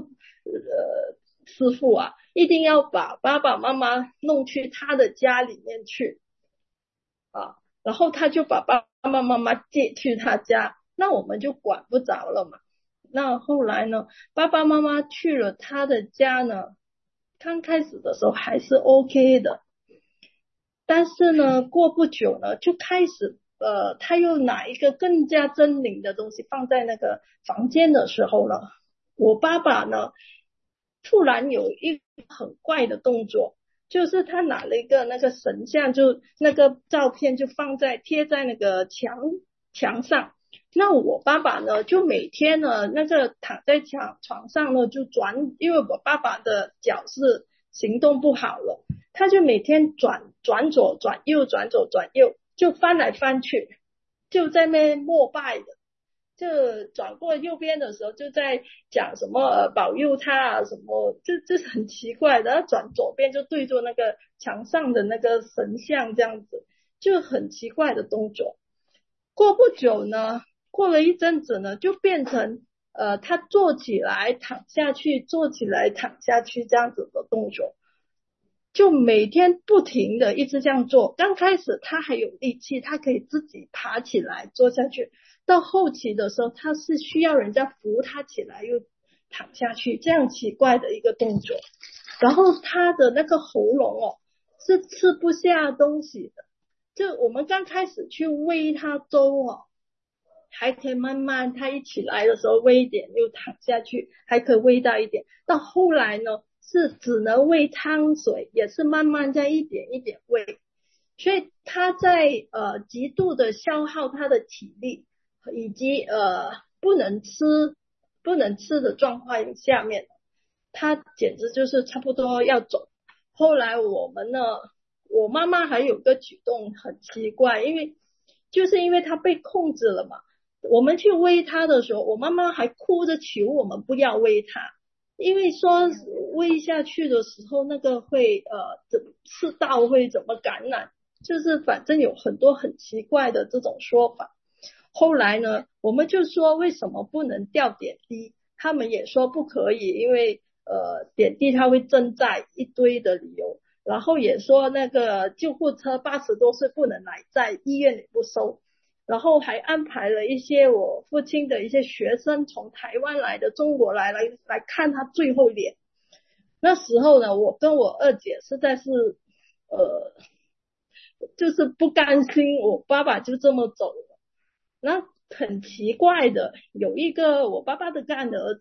师傅啊，一定要把爸爸妈妈弄去他的家里面去啊，然后他就把爸爸妈妈接去他家，那我们就管不着了嘛。那后来呢，爸爸妈妈去了他的家呢，刚开始的时候还是 OK 的，但是呢过不久呢就开始他又拿一个更加狰狞的东西放在那个房间的时候呢，我爸爸呢突然有一个很怪的动作，就是他拿了一个那个神像，就那个照片就贴在那个墙上。那我爸爸呢就每天呢那个躺在床上呢就因为我爸爸的脚是行动不好了，他就每天转左转右，转左转右，就翻来翻去，就在那边膜拜的。就转过右边的时候就在讲什么保佑他啊什么，这是很奇怪的。然后转左边就对着那个墙上的那个神像，这样子就很奇怪的动作。过不久呢，过了一阵子呢，就变成他坐起来躺下去，坐起来躺下去这样子的动作，就每天不停的一直这样做。刚开始他还有力气，他可以自己爬起来坐下去，到后期的时候他是需要人家扶他起来又躺下去，这样奇怪的一个动作。然后他的那个喉咙是吃不下东西的，就我们刚开始去喂他粥还可以慢慢他一起来的时候喂一点又躺下去，还可以喂到一点。到后来呢是只能喂汤水，也是慢慢在一点一点喂。所以他在极度的消耗他的体力，以及不能吃的状况下面，他简直就是差不多要走。后来我们呢，我妈妈还有个举动很奇怪，因为他被控制了嘛，我们去喂他的时候，我妈妈还哭着求我们不要喂他，因为说喂下去的时候那个会吃到会怎么感染，就是反正有很多很奇怪的这种说法。后来呢我们就说为什么不能吊点滴，他们也说不可以，因为点滴它会增债一堆的理由，然后也说那个救护车80多岁不能来载，医院也不收，然后还安排了一些我父亲的一些学生从台湾来的中国来看他最后一眼。那时候呢我跟我二姐实在是就是不甘心我爸爸就这么走了。那很奇怪的，有一个我爸爸的干儿子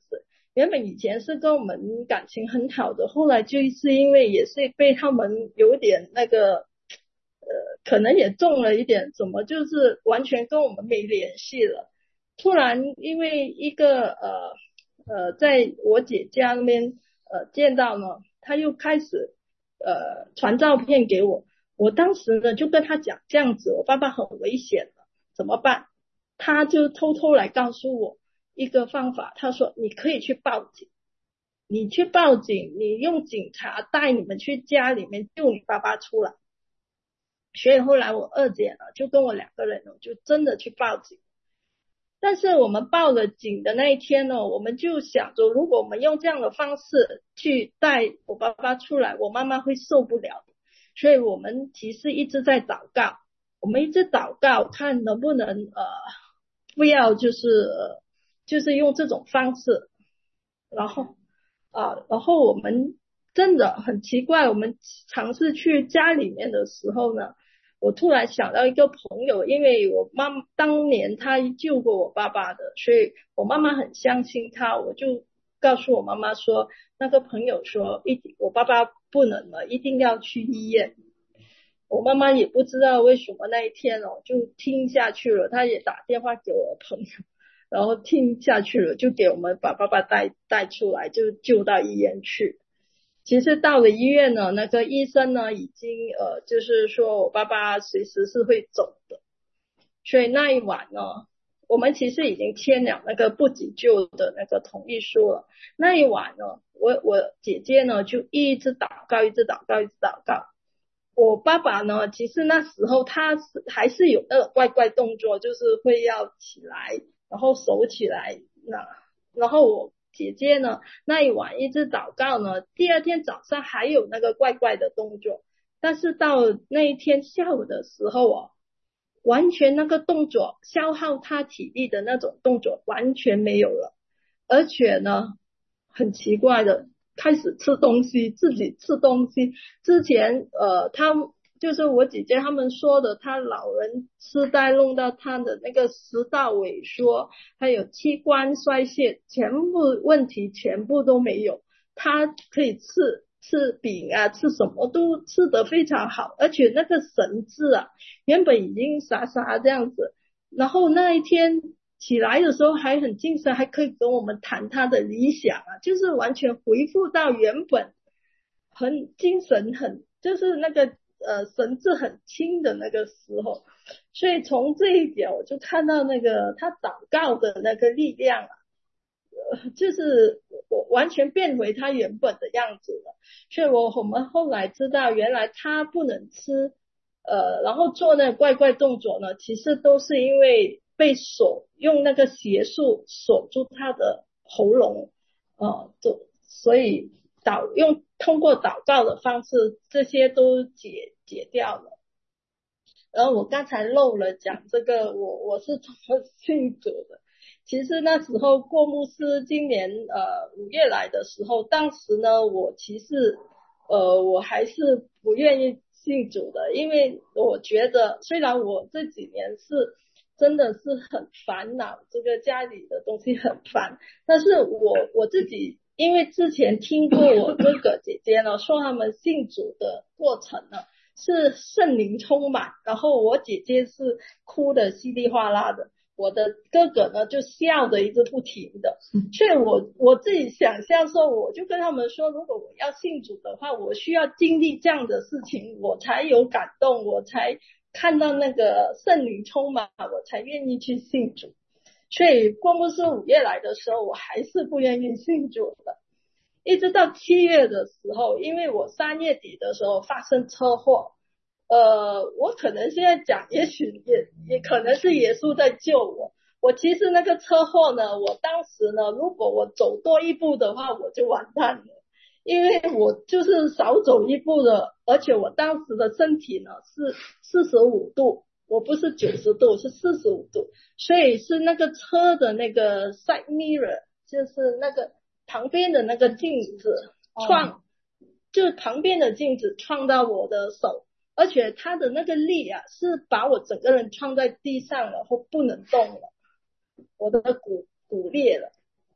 原本以前是跟我们感情很好的，后来就是因为也是被他们有点那个可能也中了一点什么，就是完全跟我们没联系了。突然因为一个在我姐家那边见到呢，他又开始传照片给我。我当时呢就跟他讲，这样子我爸爸很危险了，怎么办？他就偷偷来告诉我一个方法，他说你可以去报警，你去报警，你用警察带你们去家里面救你爸爸出来。所以后来我二姐呢就跟我2个人呢就真的去报警。但是我们报了警的那一天呢，我们就想着，如果我们用这样的方式去带我爸爸出来，我妈妈会受不了的。所以我们其实一直在祷告，我们一直祷告，看能不能不要就是用这种方式。然后我们真的很奇怪，我们尝试去家里面的时候呢，我突然想到一个朋友，因为我妈妈当年她救过我爸爸的，所以我妈妈很相信他，我就告诉我妈妈说，那个朋友说我爸爸不能了，一定要去医院。我妈妈也不知道为什么那一天就听下去了，她也打电话给我朋友，然后听下去了，就给我们把爸爸带出来，就救到医院去。其实到了医院呢，那个医生呢已经就是说我爸爸随时是会走的。所以那一晚呢，我们其实已经签了那个不急救的那个同意书了。那一晚呢，我姐姐呢就一直祷告，一直祷告，一直祷告。我爸爸呢，其实那时候他还是有那种怪怪动作，就是会要起来，然后手起来，然后我姐姐呢那一晚一直祷告呢，第二天早上还有那个怪怪的动作，但是到那一天下午的时候完全那个动作消耗他体力的那种动作完全没有了，而且呢很奇怪的开始吃东西，自己吃东西。之前他就是我姐姐他们说的，他老人痴呆弄到他的那个食道萎缩，还有器官衰竭，全部问题全部都没有。他可以吃饼啊，吃什么都吃得非常好，而且那个神志原本已经傻傻这样子，然后那一天起来的时候还很精神，还可以跟我们谈他的理想就是完全恢复到原本很精神，很就是那个神志很清的那个时候。所以从这一点我就看到那个他祷告的那个力量就是我完全变回他原本的样子了。所以我们后来知道，原来他不能吃然后做那怪怪动作呢，其实都是因为被用那个邪术锁住他的喉咙所以通过祷告的方式，这些都解掉了。然后我刚才漏了讲这个，我是怎么信主的。其实那时候郭牧师今年5月来的时候，当时呢我其实我还是不愿意信主的，因为我觉得虽然我这几年是真的是很烦恼，这个家里的东西很烦，但是我自己因为之前听过我哥哥姐姐呢说他们信主的过程呢是圣灵充满，然后我姐姐是哭的稀里哗啦的，我的哥哥呢就笑的一直不停的。所以我自己想象说，我就跟他们说，如果我要信主的话，我需要经历这样的事情，我才有感动，我才看到那个圣灵充满，我才愿意去信主。所以郭牧师5月来的时候，我还是不愿意信主的。一直到7月的时候，因为我3月底的时候发生车祸，我可能现在讲，也许也可能是耶稣在救我。我其实那个车祸呢，我当时呢，如果我走多一步的话，我就完蛋了，因为我就是少走一步的，而且我当时的身体呢是45度，我不是90度，是45度，所以是那个车的那个 side mirror， 就是那个旁边的那个镜子就旁边的镜子撞到我的手，而且他的那个力是把我整个人撞在地上了，或不能动了，我的骨裂了。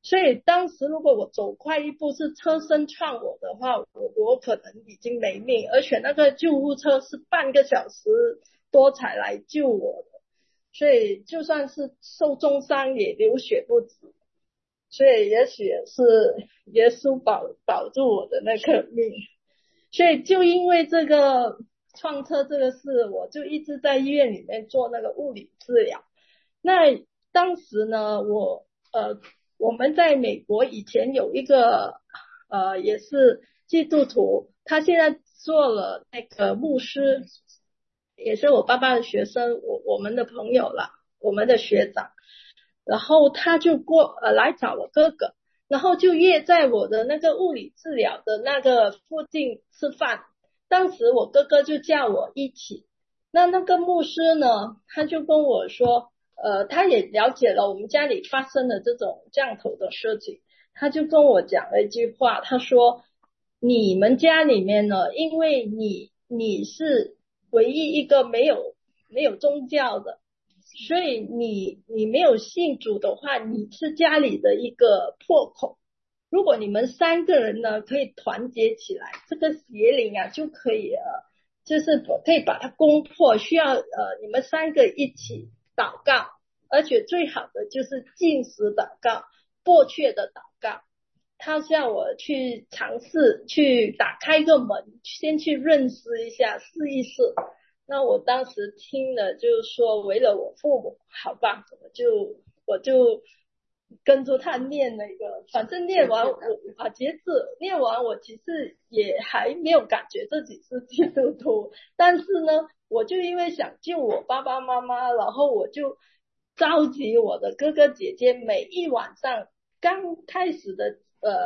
所以当时如果我走快一步是车身撞我的话，我可能已经没命，而且那个救护车是半个小时多才来救我的，所以就算是受重伤也流血不止，所以也许是耶稣保住我的那个命。所以就因为这个撞车这个事，我就一直在医院里面做那个物理治疗。那当时呢，我们在美国以前有一个也是基督徒，他现在做了那个牧师，也是我爸爸的学生，我们的朋友啦，我们的学长。然后他就来找我哥哥，然后就约在我的那个物理治疗的那个附近吃饭。当时我哥哥就叫我一起，那个牧师呢，他就跟我说他也了解了我们家里发生的这种降头的事情，他就跟我讲了一句话，他说你们家里面呢，因为你是唯一一个没有宗教的，所以你没有信主的话，你是家里的一个破口。如果你们3个人呢可以团结起来，这个邪灵啊就可以就是可以把它攻破，需要你们3个一起祷告，而且最好的就是禁食祷告、迫切的祷告。他叫我去尝试去打开一个门，先去认识一下，试一试。那我当时听了就是说为了我父母，好吧，我就跟着他念那个，反正念完节制念完，我其实也还没有感觉自己是基督徒，但是呢我就因为想救我爸爸妈妈，然后我就召集我的哥哥姐姐，每一晚上刚开始的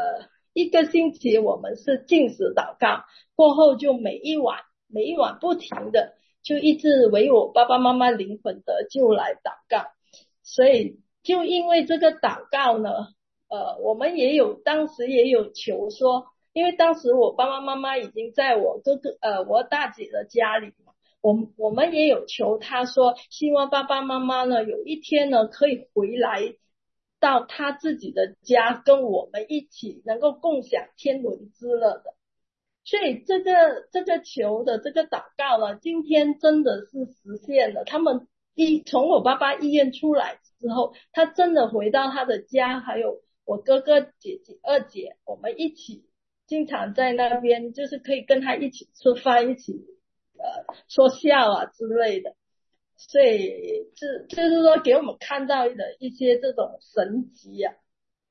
1个星期我们是禁食祷告，过后就每一晚不停的就一直为我爸爸妈妈灵魂得救来祷告。所以就因为这个祷告呢我们当时也有求说，因为当时我爸爸妈妈已经在我我大姐的家里，我们也有求他说希望爸爸妈妈呢有一天呢可以回来到他自己的家，跟我们一起能够共享天伦之乐的。所以这个求的这个祷告呢，今天真的是实现了。他们从我爸爸医院出来之后，他真的回到他的家，还有我哥哥姐姐二姐，我们一起经常在那边，就是可以跟他一起吃饭，一起说笑啊之类的。所以就是说给我们看到的一些这种神迹啊。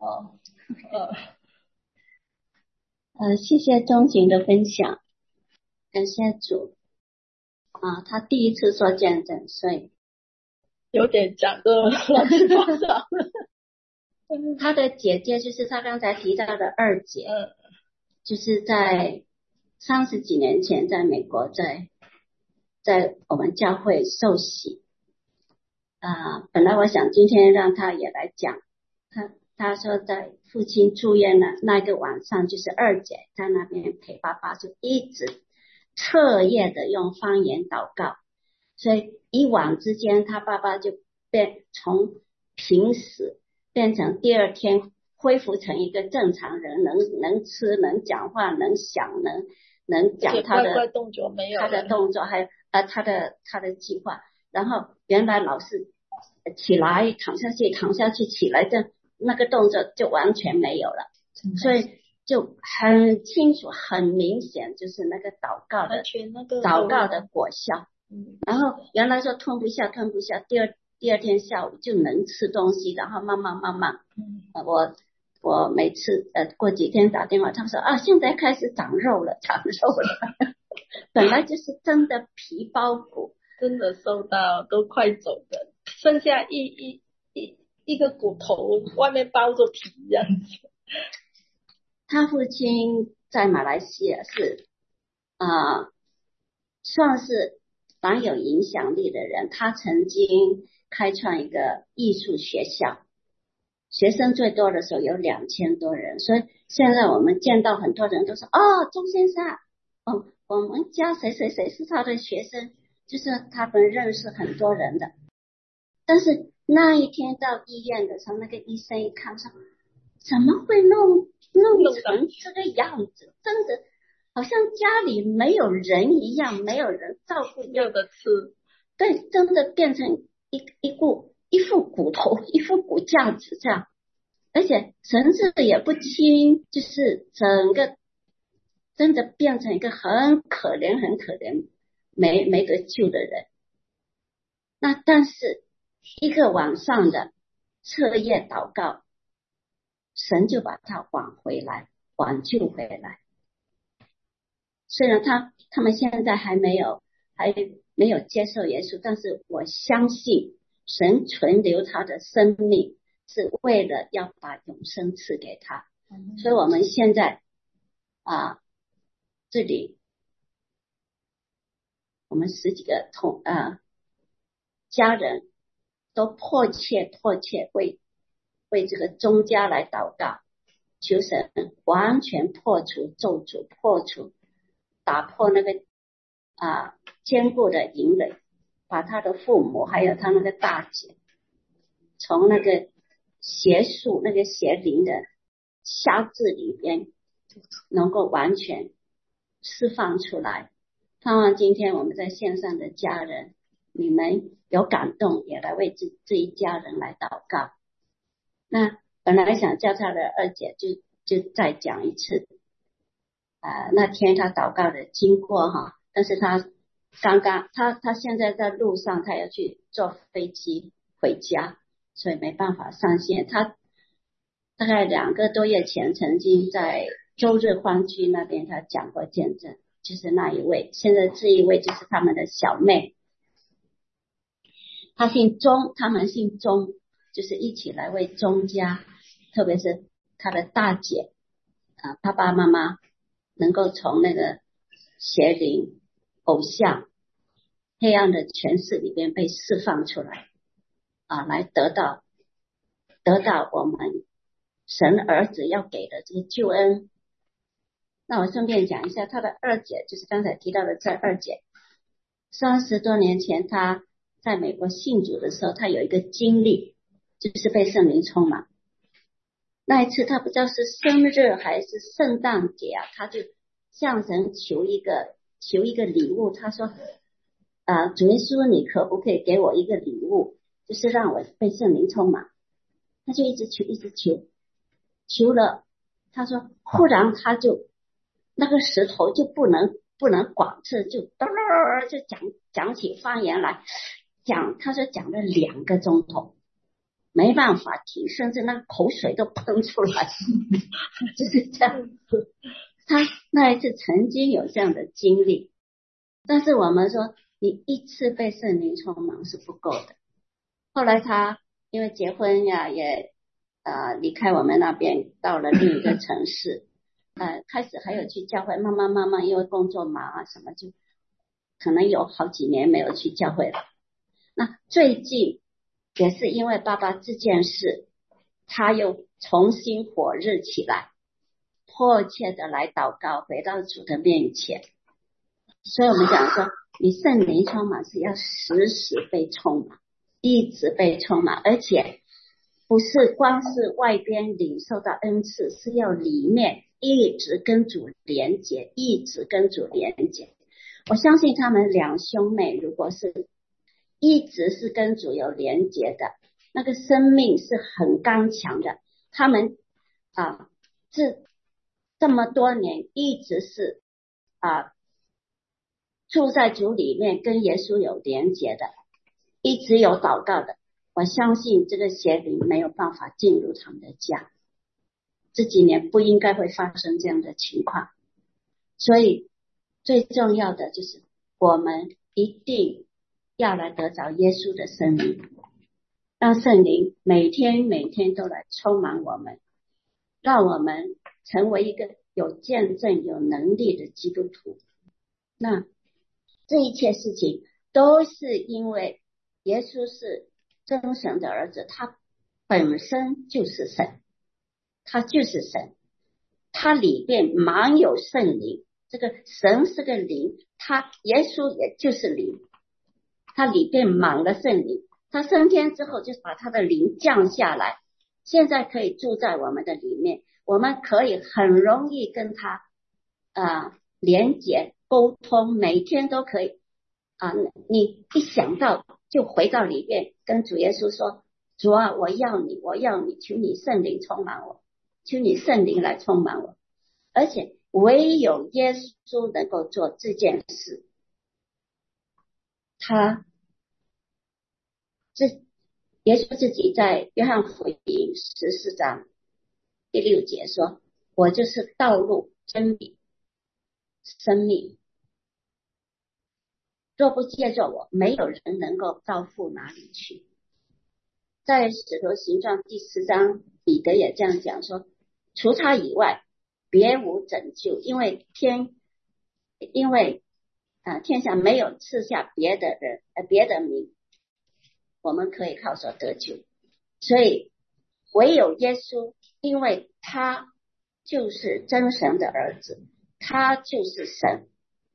谢谢钟景的分享，感谢主他第一次说见证，所以有点讲的乱七八糟。 他的姐姐就是他刚才提到的二姐，就是在30几年前在美国在我们教会受洗本来我想今天让他也来讲，他说在父亲住院了那个晚上，就是二姐在那边陪爸爸，就一直彻夜的用方言祷告，所以一晚之间他爸爸就从平时变成第二天恢复成一个正常人，能吃能讲话能想能讲他的动作没有， 他的动作还有他的计划。然后原来老是起来躺下去起来的那个动作就完全没有了，所以就很清楚很明显就是那个祷告的果效。然后原来说吞不下第二天下午就能吃东西，然后慢慢我每次过几天打电话，他说现在开始长肉了本来就是真的皮包骨， 真的瘦到都快走的，剩下一个骨头外面包着皮这样子。 他父亲在马来西亚是算是蛮有影响力的人，他曾经开创一个艺术学校，学生最多的时候有2000多人，所以现在我们见到很多人都说钟先生我们家谁谁谁是他的学生，就是他们认识很多人的。但是那一天到医院的时候，那个医生一看说怎么会弄成这个样子？真的好像家里没有人一样，没有人照顾， 有的吃。 对，真的变成一副骨头，一副骨架子这样，而且神志也不清，就是整个真的变成一个很可怜、很可怜、没得救的人。那但是一个晚上的彻夜祷告，神就把他挽救回来。虽然他们现在还没有接受耶稣，但是我相信神存留他的生命是为了要把永生赐给他。所以我们现在这里我们10几个家人都迫切为这个宗家来祷告，求神完全破除咒诅，打破那个坚固的营垒，把他的父母还有他那个大姐从那个邪术那个邪灵的瞎子里边能够完全释放出来。盼望今天我们在线上的家人，你们有感动也来为这一家人来祷告。那本来想叫他的二姐就再讲一次那天他祷告的经过但是他刚刚他现在在路上，他要去坐飞机回家，所以没办法上线。他大概2个多月前曾经在周日欢聚那边他讲过见证，就是那一位，现在这一位就是他们的小妹，他姓钟，他们姓钟，就是一起来为钟家，特别是他的大姐爸爸妈妈能够从那个邪灵偶像黑暗的权势里边被释放出来来得到我们神儿子要给的这个救恩。那我顺便讲一下他的二姐，就是刚才提到的这二姐，30多年前他在美国信主的时候，他有一个经历，就是被圣灵充满。那一次他不知道是生日还是圣诞节他就向神求一个礼物，他说主耶稣，你可不可以给我一个礼物，就是让我被圣灵充满。他就一直求了，他说忽然他就那个石头就不能管制，就讲起方言来，他说讲了2个钟头，没办法停，甚至那口水都喷出来就是这样子。他那一次曾经有这样的经历，但是我们说你一次被圣灵充满是不够的。后来他因为结婚也离开我们那边到了另一个城市开始还有去教会，慢慢因为工作忙什么，就可能有好几年没有去教会了。那最近也是因为爸爸这件事，他又重新火热起来，迫切的来祷告，回到主的面前。所以我们讲说，你圣灵充满是要时时被充满，一直被充满，而且不是光是外边领受到恩赐，是要里面一直跟主连结，一直跟主连结。我相信他们2兄妹如果是一直是跟主有连结的，那个生命是很刚强的。他们这么多年一直是住在主里面，跟耶稣有连结的，一直有祷告的。我相信这个邪灵没有办法进入他们的家，这几年不应该会发生这样的情况。所以最重要的就是我们一定要来得着耶稣的生命，让圣灵每天都来充满我们，让我们成为一个有见证有能力的基督徒。那这一切事情都是因为耶稣是真神的儿子，他本身就是神，他就是神，他里边满有圣灵。这个神是个灵，耶稣也就是灵，他里边满了圣灵。他升天之后就把他的灵降下来， 现在可以住在我们的里面，我们可以很容易跟他连结沟通，每天都可以你一想到就回到里面，跟主耶稣说，主啊，我要你，我要你，求你圣灵充满我，求你圣灵来充满我。而且唯有耶稣能够做这件事。耶稣自己在约翰福音14章第6节说，我就是道路真理生命，若不借着我，没有人能够到父哪里去。在使徒行传第10章，彼得也这样讲说，除他以外别无拯救，因为天下没有赐下别的名，我们可以靠手得救。所以唯有耶稣，因为他就是真神的儿子，他就是神，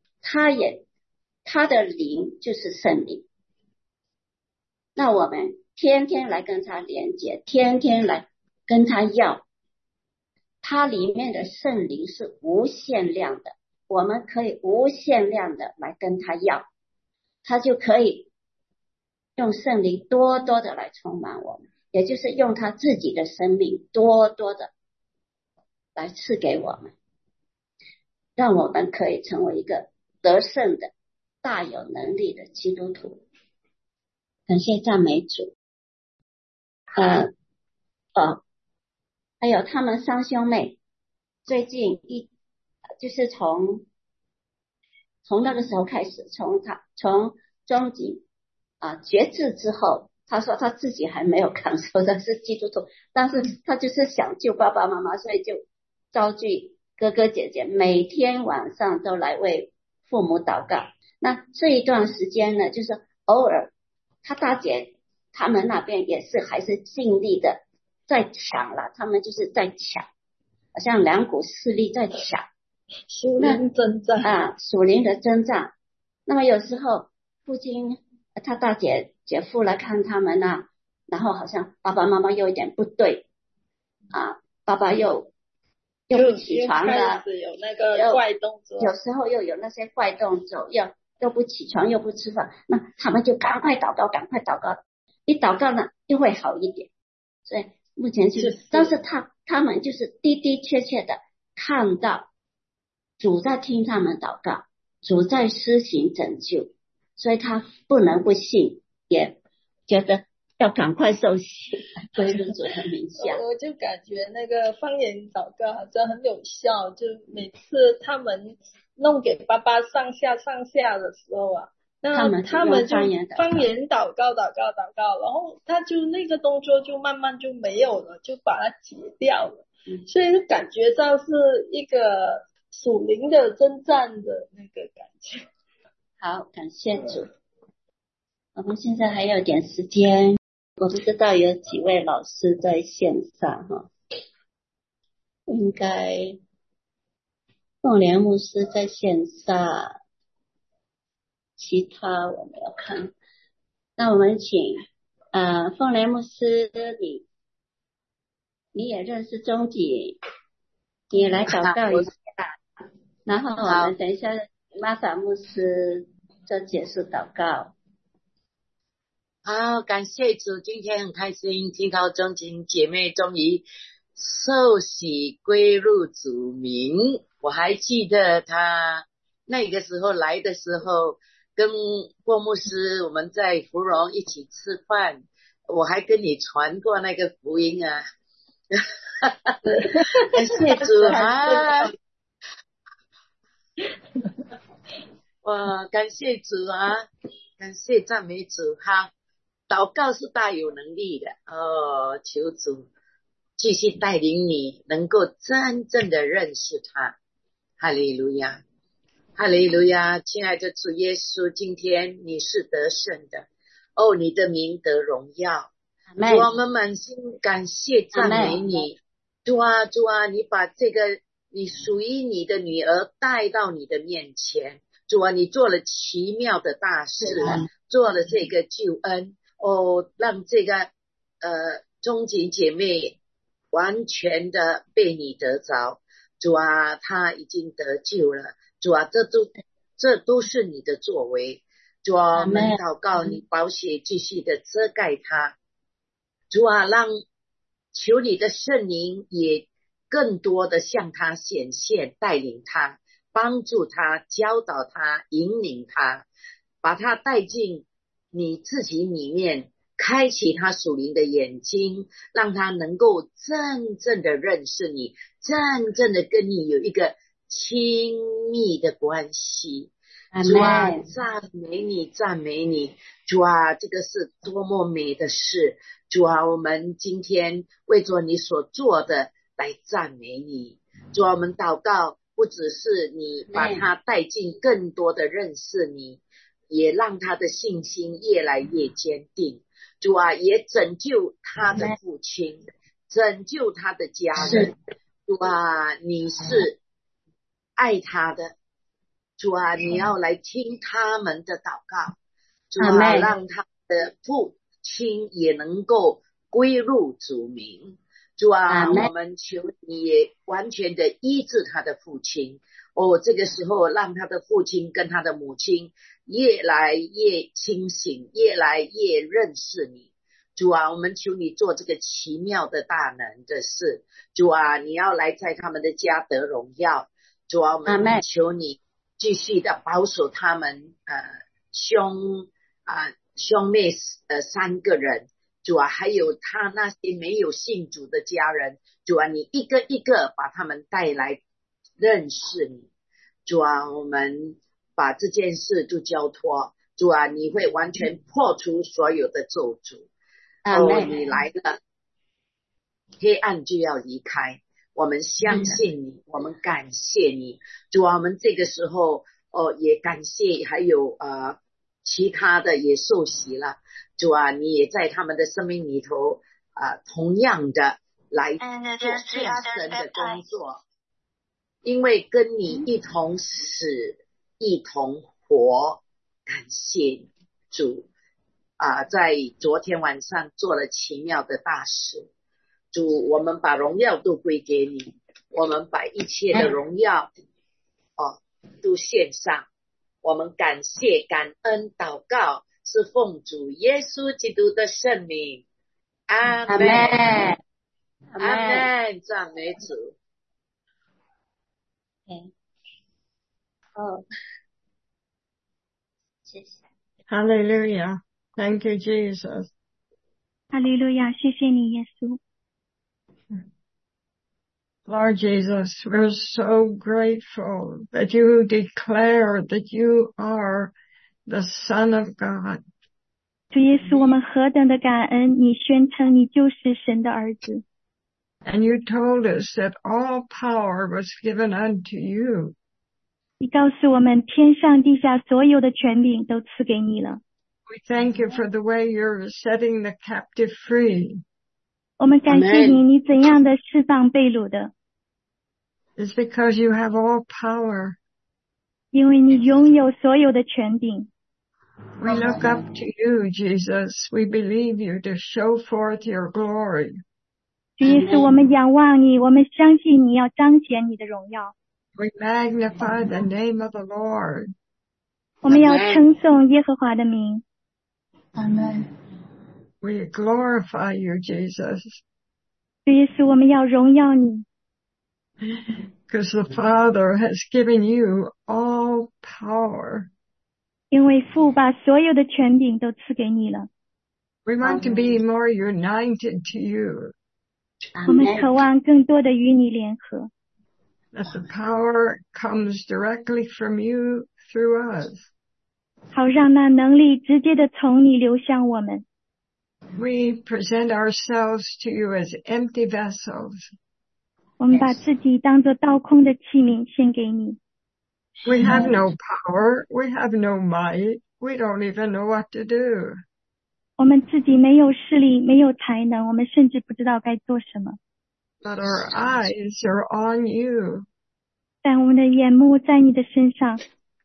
他的灵就是圣灵。那我们天天来跟他连接，天天来跟他要，他里面的圣灵是无限量的，我们可以无限量的来跟他要，他就可以用圣灵多多的来充满我们，也就是用他自己的生命多多的来赐给我们，让我们可以成为一个得胜的大有能力的基督徒。感谢赞美主。还有他们三兄妹最近就是从那个时候开始，从终极决志之后，他说他自己还没有感受的是基督徒，但是他就是想救爸爸妈妈，所以就召集哥哥姐姐每天晚上都来为父母祷告。那这一段时间呢，就是偶尔他大姐他们那边也是还是尽力的在抢了，他们就是在抢，好像两股势力在抢属灵征战属灵的征战。那么有时候父亲他大姐夫来看他们然后好像爸爸妈妈又有点不对爸爸又不起床了， 有那个怪动作， 有时候又有那些怪动作，又不起床又不吃饭，那他们就赶快祷告，一祷告呢就会好一点。所以目前但是他们就是的确的看到主在听他们祷告，主在施行拯救，所以他不能不信，也觉得要赶快受洗归入主的名下。 我就感觉那个方言祷告好像很有效，就每次他们弄给爸爸上下的时候那他们就方言祷告，然后他就那个动作就慢慢就没有了，就把它解掉了。所以就感觉到是一个属灵的征战的那个感觉。 好，感谢主。我们现在还有点时间，我不知道有几位老师在线上应该凤莲牧师在线上，其他我没有看。那我们请凤莲牧师，你也认识终极，你也来祷告一下，然后我们等一下玛法牧师做结束祷告。 好，感谢主，今天很开心听到终极姐妹终于受洗归入主名。我还记得她那个时候来的时候，跟郭牧师我们在芙蓉一起吃饭，我还跟你传过那个福音感谢主哇，感谢主感谢赞美主祷告是大有能力的求主继续带领你能够真正的认识他。哈利路亚，哈利路亚。亲爱的主耶稣，今天你是得胜的你的名得荣耀。主我们满心感谢赞美你。主啊，你把这个你属于你的女儿带到你的面前。主啊，你做了奇妙的大事，做了这个救恩让这个终极姐妹完全的被你得着。主啊，他已经得救了。主啊，这都是你的作为。主啊，我们祷告你宝血继续的遮盖他。主啊，求你的圣灵也更多的向他显现，带领他，帮助他，教导他，引领他，把他带进你自己里面，开启他属灵的眼睛，让他能够真正的认识你，真正的跟你有一个亲密的关系。主啊，赞美你，赞美你。主啊，这个是多么美的事。主啊，我们今天为着你所做的来赞美你。主啊，我们祷告，不只是你把他带进更多的认识你，也让他的信心越来越坚定。主啊，也拯救他的父亲，拯救他的家人。主啊，你是爱他的。主啊，你要来听他们的祷告。主啊，让他的父亲也能够归入主名。主啊，我们求你也完全的医治他的父亲。这个时候让他的父亲跟他的母亲越来越清醒，越来越认识你。主啊，我们求你做这个奇妙的大能的事。主啊，你要来在他们的家得荣耀。主啊，我们求你继续的保守他们兄妹3个人。主啊，还有他那些没有信主的家人。主啊，你一个一个把他们带来认识你。主啊，我们把这件事就交托。主啊，你会完全破除所有的咒诅。你来了，黑暗就要离开。我们相信你，我们感谢你。主啊，我们这个时候也感谢还有其他的也受洗了。主啊，你也在他们的生命里头同样的来做见神的工作，因为跟你一同死一同活。感谢你主在昨天晚上做了奇妙的大事。主，我们把荣耀都归给你，我们把一切的荣耀都献上。我们感谢感恩祷告是奉主耶稣基督的圣名。阿们，阿们，赞美主。 谢谢。 Hallelujah. Thank you, Jesus. 哈利路亚，谢谢你，耶稣。 Lord Jesus, we're so grateful that you declare that you are the Son of God. 主耶稣，我们何等的感恩，你宣称你就是神的儿子。 And you told us that all power was given unto you. 你告诉我们，天上地下所有的权柄都赐给你了。 We thank you for the way you're setting the captive free. 我们感谢你，你怎样的释放被掳的。 It's because you have all power. 因为你拥有所有的权柄。 We look up to you, Jesus. We believe you to show forth your glory. 主耶稣，我们仰望你，我们相信你要彰显你的荣耀。 We magnify the name of the Lord. 我们要称颂耶和华的名。 Amen. We glorify you, Jesus. 主耶稣，我们要荣耀你。 Because the Father has given you all power. 因为父把所有的权柄都赐给你了。 We want to be more united to you. 我们渴望更多的与你联合。 That the power comes directly from you through us. 好让那能力直接的从你流向我们。 We present ourselves to you as empty vessels. 我们把自己当作倒空的器皿献给你。 We have no power. We have no might. We don't even know what to do. 我们自己没有势力，没有才能，我们甚至不知道该做什么。 But our eyes are on you. 但我们的眼目在你的身上。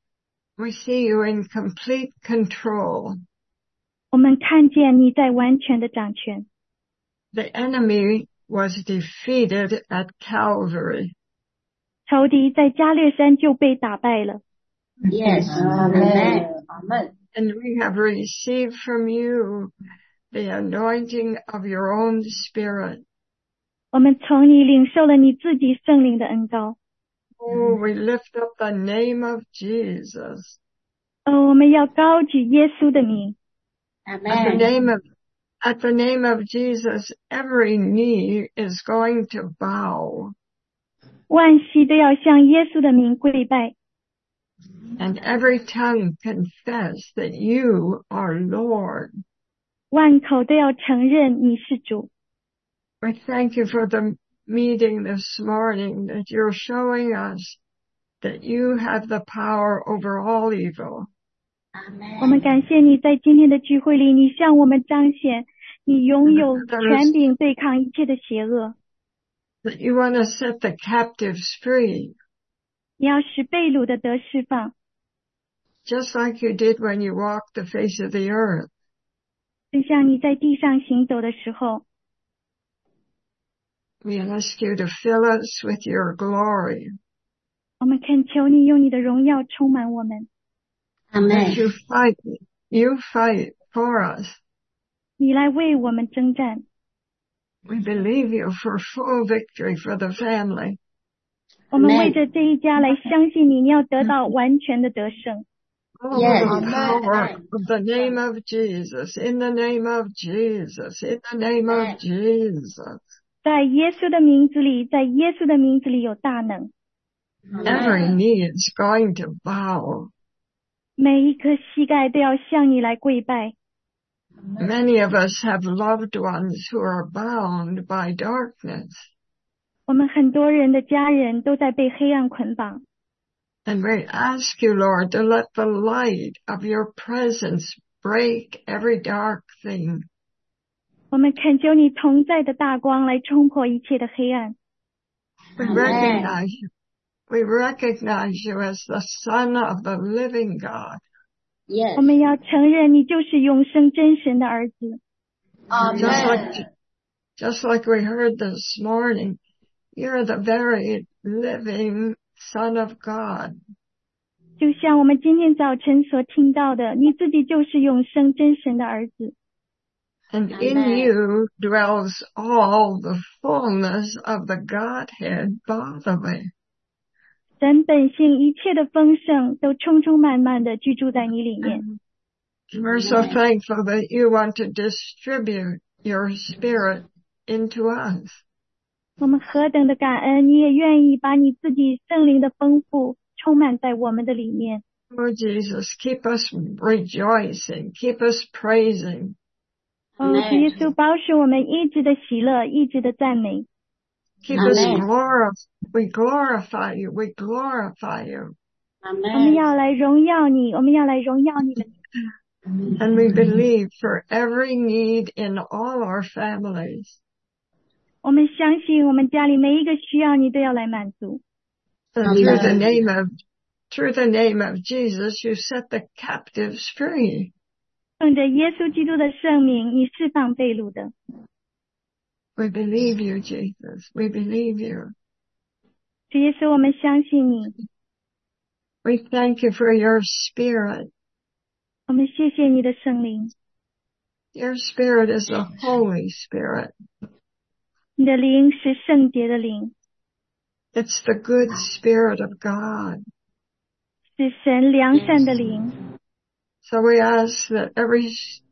We see you in complete control. 我们看见你在完全的掌权。 The enemy was defeated at Calvary. 仇敌在加略山就被打败了。 Yes. Amen. And we have received from you the anointing of your own Spirit. 我们从你领受了你自己圣灵的恩膏。 Oh, we lift up the name of Jesus. 我们要高举耶稣的名。 At the name of Jesus, every knee is going to bow. 万膝都要向耶稣的名跪拜。 And every tongue confess that you are Lord. 万口都要承认你是主。 We thank you for the meeting this morning, that you're showing us that you have the power over all evil. 我们感谢你在今天的聚会里，你向我们彰显你拥有权柄对抗一切的邪恶。 That you want to set the captives free. 你要使被掳的得释放， Just like you did when you walked the face of the earth. 就像你在地上行走的时候。 We ask you to fill us with your glory. 我们恳求你用你的荣耀充满我们。 Amen. You fight for us. 你来为我们征战。 We believe you for full victory for the family. 我们为着这一家来相信你，你要得到完全的得胜。 Oh, the power of the name of Jesus, in the name of Jesus, in the name of Jesus. 在耶稣的名字里，在耶稣的名字里有大能。 Every knee is going to bow. 每一颗膝盖都要向你来跪拜。 Many of us have loved ones who are bound by darkness. 我们很多人的家人都在被黑暗捆绑。 And we ask you, Lord, to let the light of your presence break every dark thing. 我们恳求你同在的大光来冲破一切的黑暗。 We recognize you as the Son of the living God. 我们要承认你就是永生真神的儿子。 Just like we heard this morning, you're the very living Son of God. 就像我们今天早晨所听到的，你自己就是永生真神的儿子。 And in you dwells all the fullness of the Godhead bodily. 神本性一切的丰盛都充充满满的居住在你里面。 We're so thankful that you want to distribute your Spirit into us. 我们何等的感恩，你也愿意把你自己圣灵的丰富充满在我们的里面。 Oh, Jesus, keep us rejoicing, keep us praising. 主耶稣保守我们一直的喜乐，一直的赞美。 Keep us we glorify you, we glorify you. 我们要来荣耀你，我们要来荣耀你的。 And we believe for every need in all our families. 我们相信我们家里每一个需要你都要来满足。 And through the name of Jesus, you set the captives free. 奉着耶稣基督的圣名，你释放被掳的。 We believe you, Jesus. We believe you. 主耶稣，我们相信你。 We thank you for your Spirit. 我们谢谢你的圣灵。 Your Spirit is the Holy Spirit. 你的灵是圣洁的灵， It's the good Spirit of God. 是神良善的灵。 So we ask that every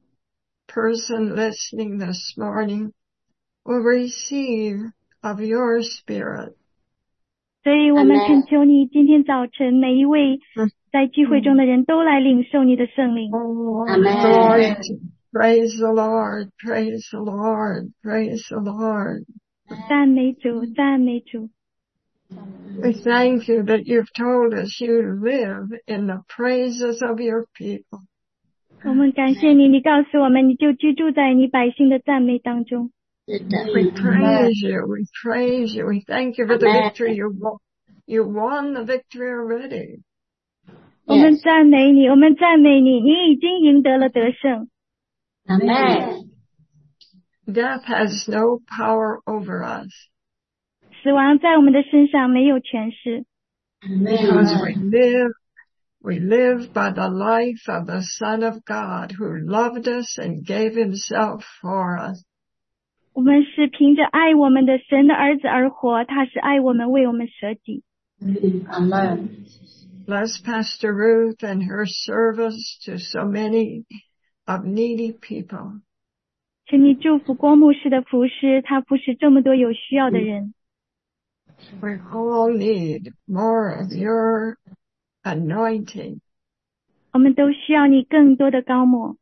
person listening this morning will receive of your Spirit. 所以我们恳求你，今天早晨每一位在聚会中的人都来领受你的圣灵。 Lord, praise the Lord, praise the Lord, praise the Lord. 赞美主，赞美主。 We thank you that you've told us you live in the praises of your people. 我们感谢你，你告诉我们，你就居住在你百姓的赞美当中。 We praise you, we praise you, we thank you for the victory you won. You won the victory already. 我们赞美你，我们赞美你，你已经赢得了得胜。 Amen. Death has no power over us. 死亡在我们的身上没有权势， Because we live by the life of the Son of God who loved us and gave himself for us. 我们是凭着爱我们的神的儿子而活，他是爱我们，为我们舍己。 Bless Pastor Ruth and her service to so many of needy people. 请你祝福郭牧师的服侍，他服侍这么多有需要的人。 We all need more of your anointing. 我们都需要你更多的膏抹。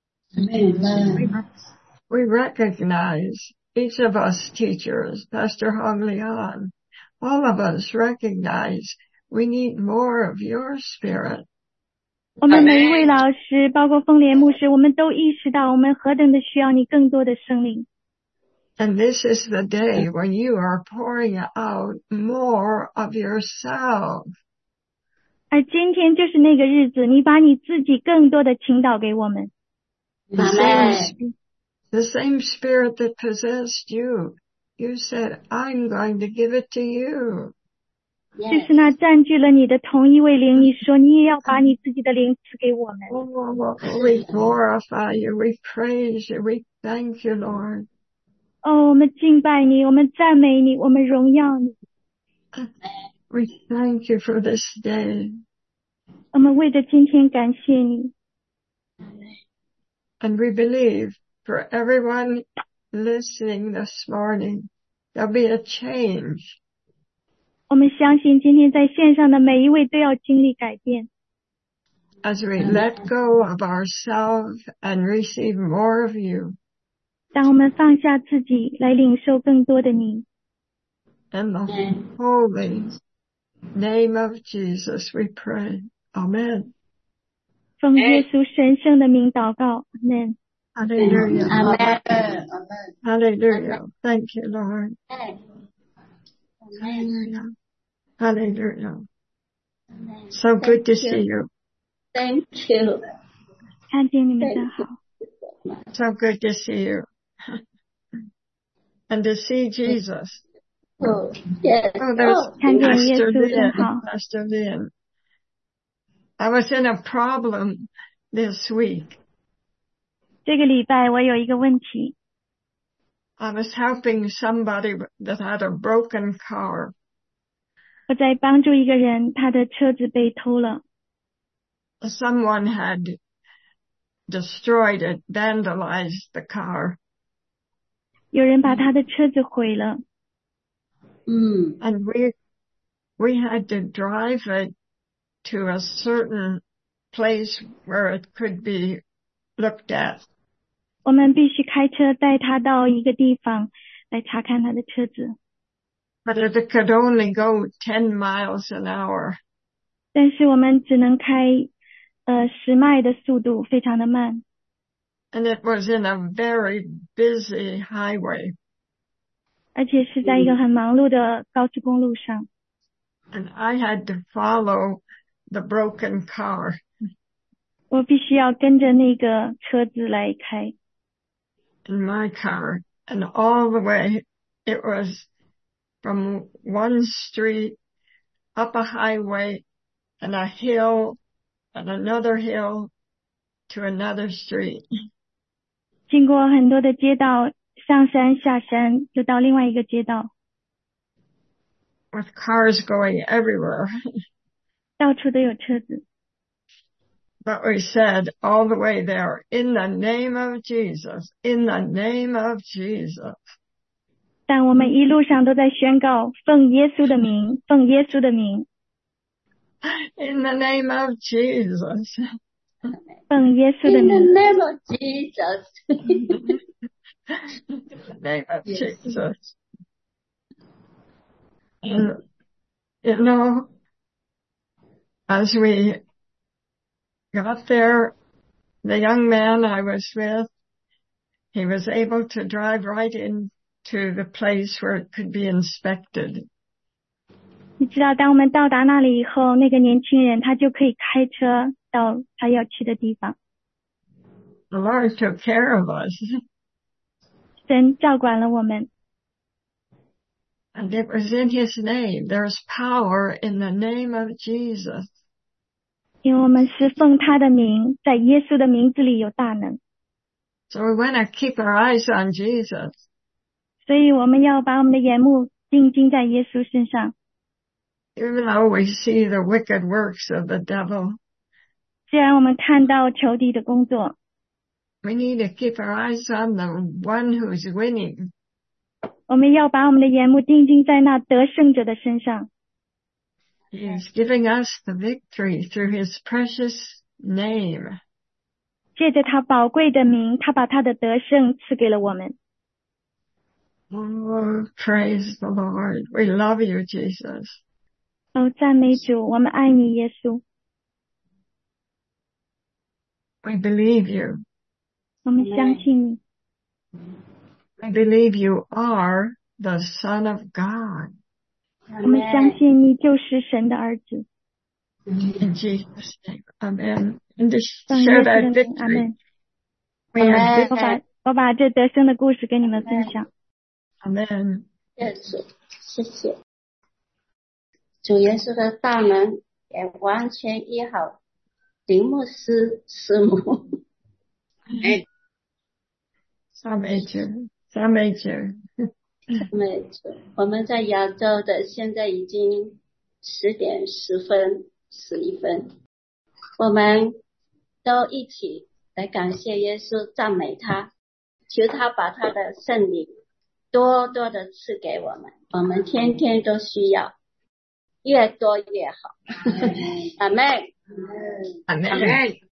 We recognize, each of us teachers, Pastor Hong Lian, all of us recognize we need more of your spirit. 我们每一位老师，包括丰莲牧师，我们都意识到我们何等的需要你更多的圣灵。 And this is the day when you are pouring out more of yourself. 而今天就是那个日子，你把你自己更多的倾倒给我们。 The same spirit that possessed you, you said, I'm going to give it to you. 就是那占据了你的同一位灵，你说你也要把你自己的灵赐给我们。 Oh, we glorify you, we praise you, we thank you, Lord. 哦，我们敬拜你，我们赞美你，我们荣耀你。 We thank you for this day. 我们为着今天感谢你。 And we believe for everyone listening this morning, there'll be a change. 我们相信今天在线上的每一位都要经历改变。 As we let go of ourselves and receive more of you. 当我们放下自己来领受更多的你。 In the holy name of Jesus we pray. Amen. 奉耶稣神圣的名祷告。Amen. Hallelujah. Amen. Hallelujah. Thank you, Lord. Hallelujah. Hallelujah. So good to see you. Thank you. 看见你们的好。 So good to see you. And to see Jesus. Oh, yes. Oh, there's Pastor Lynn. Pastor Lynn. I was in a problem this week. 这个礼拜我有一个问题。 I was helping somebody that had a broken car. 我在帮助一个人，他的车子被偷了。 Someone had destroyed it, vandalized the car. 有人把他的车子毁了。 And we had to drive it to a certain place where it could be looked at. 我们必须开车带他到一个地方来查看他的车子。 But it could only go 10 miles an hour. 但是我们只能开10迈的速度，非常的慢。 And it was in a very busy highway. 而且是在一个很忙碌的高速公路上。 And I had to follow the broken car. 我必须要跟着那个车子来开。 In my car. And all the way it was from one street up a highway and a hill and another hill to another street. 经过很多的街道，上山下山，又到另外一个街道。 With cars going everywhere. 到处都有车子。 But we said all the way there, in the name of Jesus, in the name of Jesus. 但我们一路上都在宣告，奉耶稣的名，奉耶稣的名。 In the name of Jesus. 奉耶稣的名。 In the name of Jesus. In the name of Jesus. And, you know, as we got there, the young man I was with, he was able to drive right into the place where it could be inspected. 你知道，当我们到达那里以后，那个年轻人他就可以开车到他要去的地方。 The Lord took care of us. 神照管了我们。 And it was in his name. There's power in the name of Jesus. 因为我们是奉他的名，在耶稣的名字里有大能， So we want to keep our eyes on Jesus. 所以我们要把我们的眼目定睛在耶稣身上。 Even though we see the wicked works of the devil, 虽然我们看到仇敌的工作， we need to keep our eyes on the one who's winning. 我们要把我们的眼目定睛在那得胜者的身上。 He's giving us the victory through his precious name. 借着他宝贵的名，他把他的得胜赐给了我们。 Oh, praise the Lord. We love you, Jesus. 哦，赞美主，我们爱你，耶稣。 We believe you. 我们相信你， We believe you are the Son of God. 我们相信你就是神的儿子。 In Jesus' name. Amen. And to 奉耶 share 稣的 that 名，阿 victory, 门。 we have 我把这得胜的故事跟你们分享。 Amen. 谢主，谢谢主耶稣的大能也完全医好林牧师师母。 Some major. Some major. 没错，我们在亚洲的现在已经10点10分11分，我们都一起来感谢耶稣，赞美他，求他把他的圣灵多多的赐给我们，我们天天都需要，越多越好。阿们。 Amen.